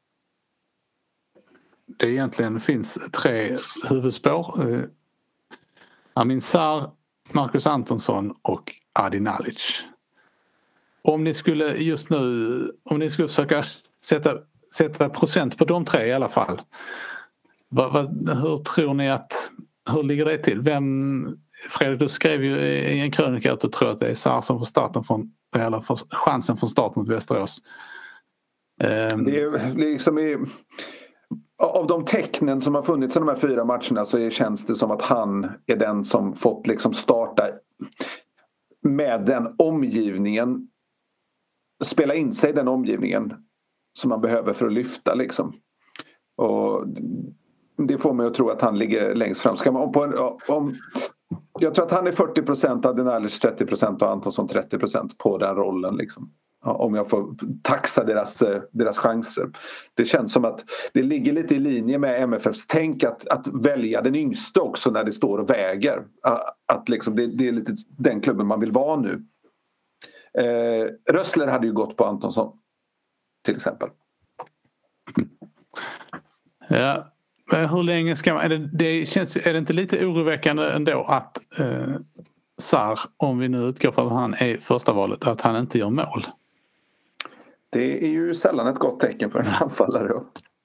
det egentligen finns tre huvudspår. Eh, Amin Sarr, Marcus Antonsson och Adi Nalic. Om ni skulle just nu, om ni skulle försöka sätta, sätta procent på de tre i alla fall. Vad, vad, hur tror ni att, hur ligger det till? Vem, Fredrik, du skrev ju i en krönika att du tror att det är Sarr som får starten från, eller för chansen från start mot Västerås. Um, det är liksom i, av de tecknen som har funnits i de här fyra matcherna så känns det som att han är den som fått liksom starta med den omgivningen, spela in sig i den omgivningen som man behöver för att lyfta liksom. Och det får mig att tro att han ligger längst fram. Ska man, på en, om, jag tror att han är fyrtio procent, Adi Nalic trettio procent och Antonsson trettio procent på den rollen liksom. Om jag får taxa deras, deras chanser. Det känns som att det ligger lite i linje med M F F:s tänk att, att välja den yngste också när det står och väger. Att liksom det, det är lite den klubben man vill vara nu. Eh, Rössler hade ju gått på Antonsson till exempel. Ja, men hur länge ska man, är det, det känns, är det inte lite oroväckande ändå att eh, Sarr, om vi nu utgår från att han är första valet, att han inte gör mål? Det är ju sällan ett gott tecken för en anfallare.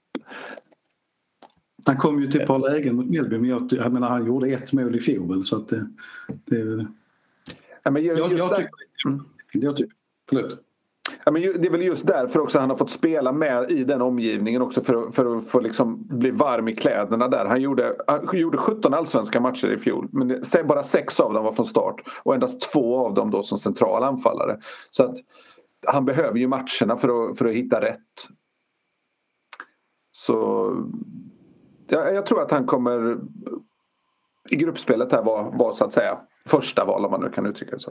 Han kom ju till ett par lägen mot Mjällby, men jag, jag menar han gjorde ett mål i fjol så att det, det ja, men just jag, jag där... tycker jag tycker förlåt. Ja, men det är väl just därför också han har fått spela med i den omgivningen också för, för att få liksom bli varm i kläderna där. Han gjorde, han gjorde sjutton allsvenska matcher i fjol, men det, bara sex av dem var från start och endast två av dem då som central anfallare. Så att han behöver ju matcherna för att, för att hitta rätt. Så ja, jag tror att han kommer i gruppspelet här var, var så att säga första val, om man nu kan uttrycka det så.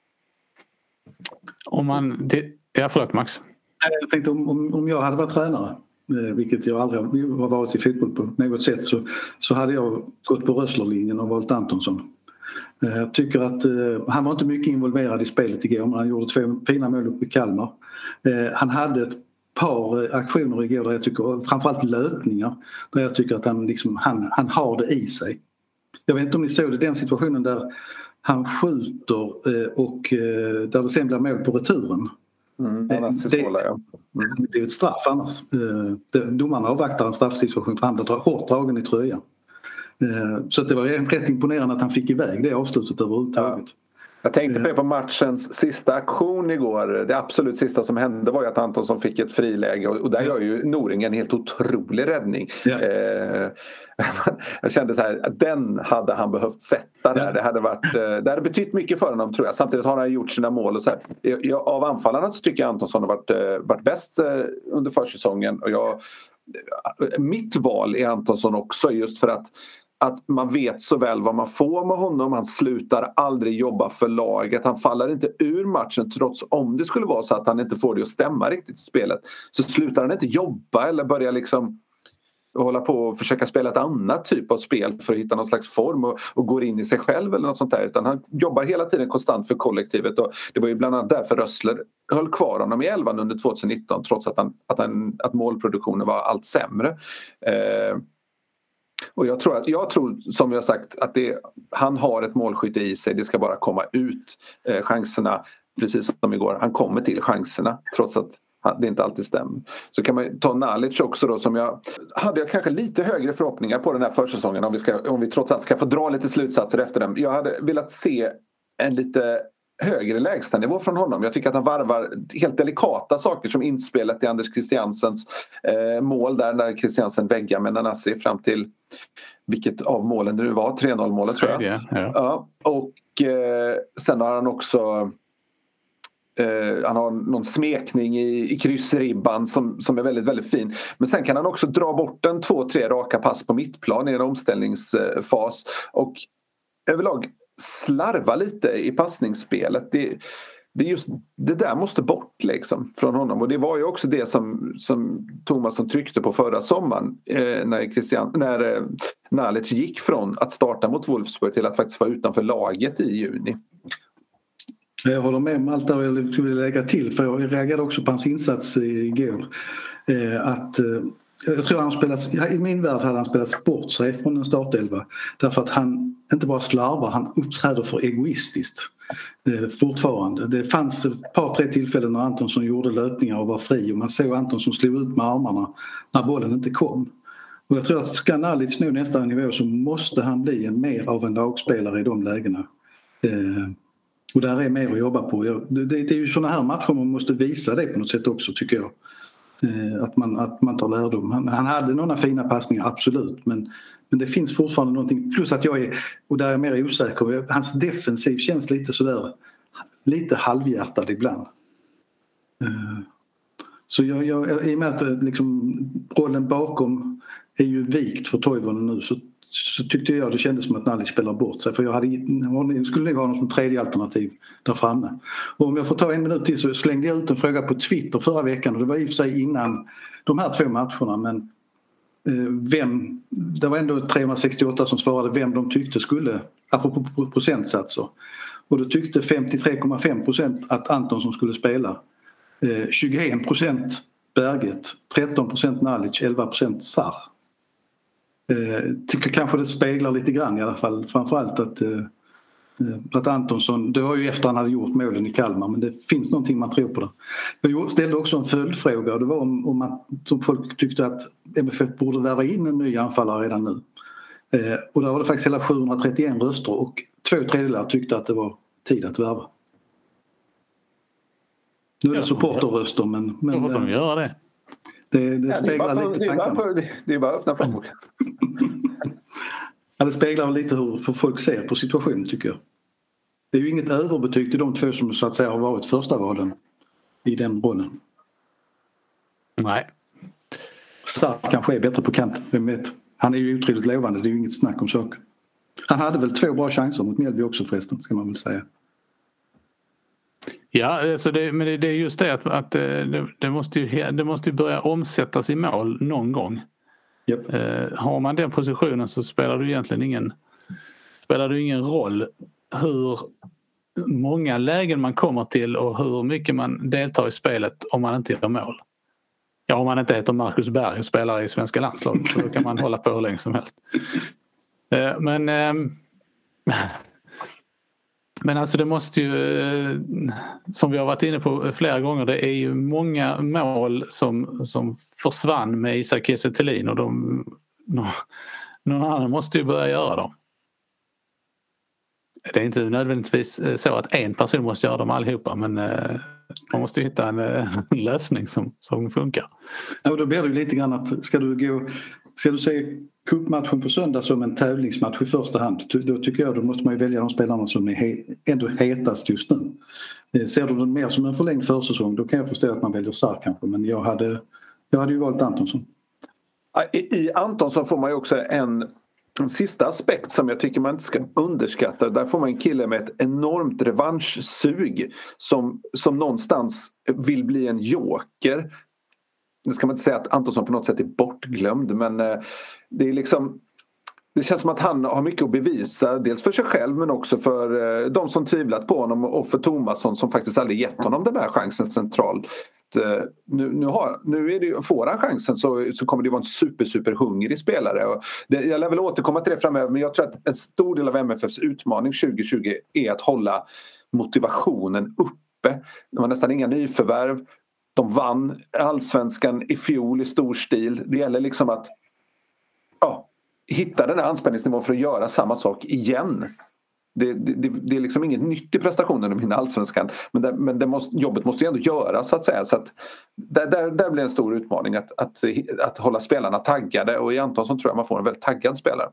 Om man, det, ja, förlåt Max. Jag tänkte om, om jag hade varit tränare, vilket jag aldrig har varit i fotboll på något sätt, så, så hade jag gått på Rösslerlinjen och valt Antonsson. Jag tycker att eh, han var inte mycket involverad i spelet igår, men han gjorde två fina mål upp i Kalmar. Eh, han hade ett par aktioner igår där jag tycker, framförallt löpningar, där jag tycker att han, liksom, han, han har det i sig. Jag vet inte om ni såg det, den situationen där han skjuter eh, och eh, där det sen blir mål på returen. Mm, det, det, ja. mm. det är ett straff annars. Eh, domarna avvaktar en straffsituation för han blir hårt dragen i tröjan. Så att det var rätt imponerande att han fick iväg det avslutet överhuvudtaget. Ja. Jag tänkte på det på matchens sista aktion igår. Det absolut sista som hände var ju att Antonsson fick ett friläge och där gör ju Noring en helt otrolig räddning. Ja. Eh, jag kände så här, den hade han behövt sätta där. Ja. Det hade varit, det hade betytt mycket för honom, tror jag. Samtidigt har han gjort sina mål och så här. Jag, av anfallarna så tycker jag Antonsson har varit, varit bäst under försäsongen och jag, mitt val är Antonsson också, just för att Att man vet så väl vad man får med honom. Han slutar aldrig jobba för laget. Han faller inte ur matchen trots om det skulle vara så att han inte får det att stämma riktigt i spelet. Så slutar han inte jobba eller börjar liksom hålla på och försöka spela ett annat typ av spel för att hitta någon slags form och, och går in i sig själv eller något sånt där. Utan han jobbar hela tiden konstant för kollektivet. Och det var ju bland annat därför Rössler höll kvar honom i elvan under tjugonitton trots att, han, att, han, att målproduktionen var allt sämre. Eh, Och jag tror, att, jag tror som jag sagt att det, han har ett målskytte i sig. Det ska bara komma ut eh, chanserna, precis som igår. Han kommer till chanserna trots att han, det inte alltid stämmer. Så kan man ta Nalic också då, som jag hade jag kanske lite högre förhoppningar på den här försäsongen om vi, ska, om vi trots allt ska få dra lite slutsatser efter den. Jag hade velat se en lite högre lägstanivå från honom. Jag tycker att han varvar helt delikata saker som inspelet i Anders Christiansens eh, mål där när Christiansen väggar med Nanasi fram till vilket av målen det nu var, tre noll målet tror jag. Ja, ja. Ja, och eh, sen har han också eh, han har någon smekning i, i kryssribban som, som är väldigt, väldigt fin. Men sen kan han också dra bort en två, tre raka pass på mittplan i en omställningsfas och överlag slarva lite i passningsspelet. Det, det, just, det där måste bort liksom från honom. Och det var ju också det som, som Thomasson tryckte på förra sommaren eh, när, Christian, när eh, Nalic gick från att starta mot Wolfsburg till att faktiskt vara utanför laget i juni. Jag håller med om allt där jag skulle lägga till, för jag reagerade också på hans insats igår. Eh, att eh, Jag tror han spelas, i min värld hade han spelat bort sig från en startelva. Därför att han inte bara slarvar, han uppträder för egoistiskt eh, fortfarande. Det fanns ett par, tre tillfällen när Antonsson gjorde löpningar och var fri. Och man såg Antonsson slå ut med armarna när bollen inte kom. Och jag tror att ska Nalic nu nästa nivå så måste han bli en mer av en lagspelare i de lägena. Eh, och där är mer att jobba på. Det, det, det är ju sådana här matcher man måste visa det på något sätt också, tycker jag. Att man, att man tar lärdom. Han, han hade några fina passningar, absolut. Men, men det finns fortfarande någonting. Plus att jag är, och där är jag mer osäker. Hans defensiv känns lite sådär, lite halvhjärtad ibland. Så jag, jag, i och med att liksom, rollen bakom är ju vikt för Toivonen nu, så, så tyckte jag det kändes som att Nalic spelar bort sig. För jag hade, skulle nog ha någon som tredje alternativ där framme. Och om jag får ta en minut till så slängde jag ut en fråga på Twitter förra veckan. Och det var i och för sig innan de här två matcherna. Men eh, vem, det var ändå trehundrasextioåtta som svarade vem de tyckte skulle, apropå procentsatser. Och då tyckte femtiotre komma fem procent att Antonsson skulle spela. Eh, tjugoen procent Berget, tretton procent Nalic, elva procent Sarr. Eh, tycker kanske det speglar lite grann i alla fall, framförallt att, eh, att Antonsson, det var ju efter han hade gjort målen i Kalmar, men det finns någonting man tror på det. Jag ställde också en följdfråga och det var om, om att om folk tyckte att M F F borde värva in en ny anfallare redan nu. Eh, och där var det faktiskt hela sjuhundratrettioen röster och två tredjedelar tyckte att det var tid att värva. Nu är det supporterröster, men... men då får de göra det. Det, det speglar ja, lite tankarna. Det är bara att öppna plånboken. Ja, det speglar lite hur folk ser på situationen, tycker jag. Det är ju inget överbetyg till de två som så att säga har varit första valen i den rollen. Nej. Stark kanske är bättre på kanten, vem vet. Han är ju otroligt lovande, det är ju inget snack om sak. Han hade väl två bra chanser mot Mjällby också förresten, ska man väl säga. Ja, alltså det, men det, det är just det att, att det, det, måste ju, det måste ju börja omsättas i mål någon gång. Yep. Eh, har man den positionen så spelar det egentligen ingen, spelar det ingen roll hur många lägen man kommer till och hur mycket man deltar i spelet om man inte gör mål. Ja, om man inte heter Marcus Berg och spelar i svenska landslaget så kan man hålla på hur länge som helst. Eh, men... Eh, Men alltså det måste ju, som vi har varit inne på flera gånger, det är ju många mål som, som försvann med Isak Kiese Thelin och de, någon annan måste ju börja göra dem. Det är inte nödvändigtvis så att en person måste göra dem allihopa, men eh, man måste hitta en, en lösning som, som funkar. Ja, då blir det ju lite grann att ska du gå, ska du se cupmatchen på söndag som en tävlingsmatch i första hand, då tycker jag då måste man ju välja de spelarna som är he, ändå hetast just nu. Ser du den mer som en förlängd försäsong, då kan jag förstå att man väljer Sarr kanske, men jag hade, jag hade ju valt Antonsson. I, i Antonsson får man ju också en, en sista aspekt som jag tycker man inte ska underskatta. Där får man en kille med ett enormt revanschsug som, som någonstans vill bli en joker. Nu ska man inte säga att Antonsson på något sätt är bortglömd, men eh, det är liksom, det känns som att han har mycket att bevisa, dels för sig själv men också för eh, de som tvivlat på honom och för Tomasson som faktiskt aldrig gett honom den här chansen centralt. Eh, nu, nu, har, nu är det, får han chansen så, så kommer det vara en super super hungrig spelare. Och det, jag lär väl återkomma till det framöver, men jag tror att en stor del av M F F:s utmaning tjugo tjugo är att hålla motivationen uppe. Det var nästan inga nyförvärv. De vann allsvenskan i fjol i stor stil. Det gäller liksom att ja, hitta den här anspänningsnivån för att göra samma sak igen. Det, det, det är liksom inget nytt i prestationen om allsvenskan, men, det, men det måste, jobbet måste ju ändå göras så att säga. Så att där, där, där blir en stor utmaning att, att, att hålla spelarna taggade, och i Antonsson tror jag man får en väldigt taggad spelare.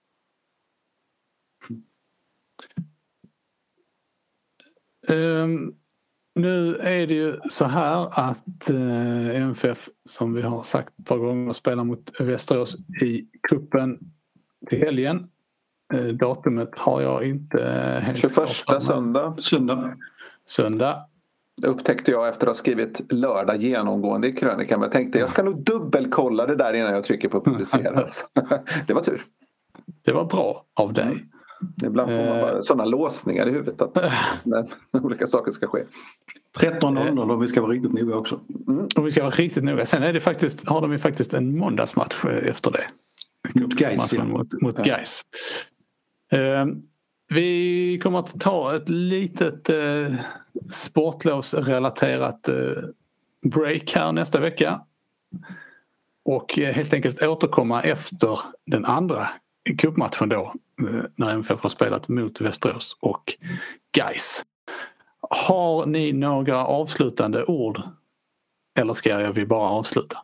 Um. Nu är det ju så här att eh, M F F, som vi har sagt ett par gånger, spelar mot Västerås i kuppen till helgen. Eh, datumet har jag inte eh, helt tjugoförsta söndag. Söndag. Söndag. Det upptäckte jag efter att ha skrivit lördag genomgående i krönikan. Jag tänkte jag ska nog dubbelkolla det där innan jag trycker på publicera. Det var tur. Det var bra av dig. Mm. Ibland får man bara sådana låsningar i huvudet att när olika saker ska ske. tretton noll noll om vi ska vara riktigt noga också. Mm. Och vi ska vara riktigt noga. Sen är det faktiskt, har de ju faktiskt en måndagsmatch efter det. Mot Gais. Ja. Mot, mot Gais. Uh, vi kommer att ta ett litet uh, sportlovsrelaterat uh, break här nästa vecka. Och uh, helt enkelt återkomma efter den andra cupmatchen då, när M F F har spelat mot Västerås och Gais. Har ni några avslutande ord? Eller ska vi bara avsluta?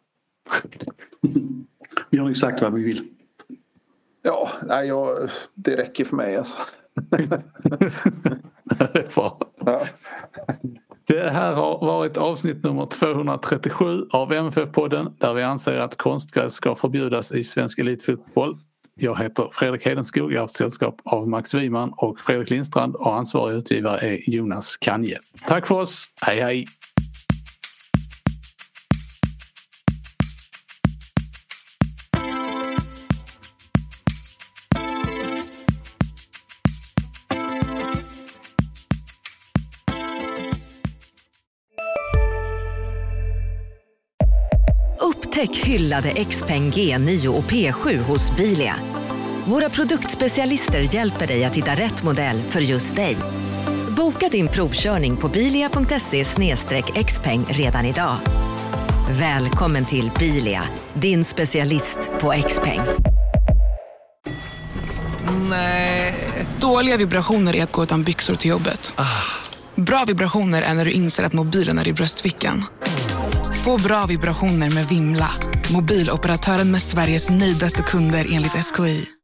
Vi har ju sagt vad vi vill. Ja, nej, jag, det räcker för mig alltså. Det är bra. Ja. Det här har varit avsnitt nummer tvåhundratrettiosju av M F F-podden, där vi anser att konstgräs ska förbjudas i svensk elitfotboll. Jag heter Fredrik Hedenskog, jag har haft sällskap av Max Wiman och Fredrik Lindstrand, och ansvarig utgivare är Jonas Kanje. Tack för oss, hej hej! Upptäck hyllade X-Pen G nio och P sju hos Bilia. Våra produktspecialister hjälper dig att hitta rätt modell för just dig. Boka din provkörning på bilia punkt se slash xpeng redan idag. Välkommen till Bilia, din specialist på X-Peng. Nej. Dåliga vibrationer är att gå utan byxor till jobbet. Bra vibrationer är när du inser att mobilen är i bröstfickan. Få bra vibrationer med Vimla. Mobiloperatören med Sveriges nöjdaste kunder enligt S K I.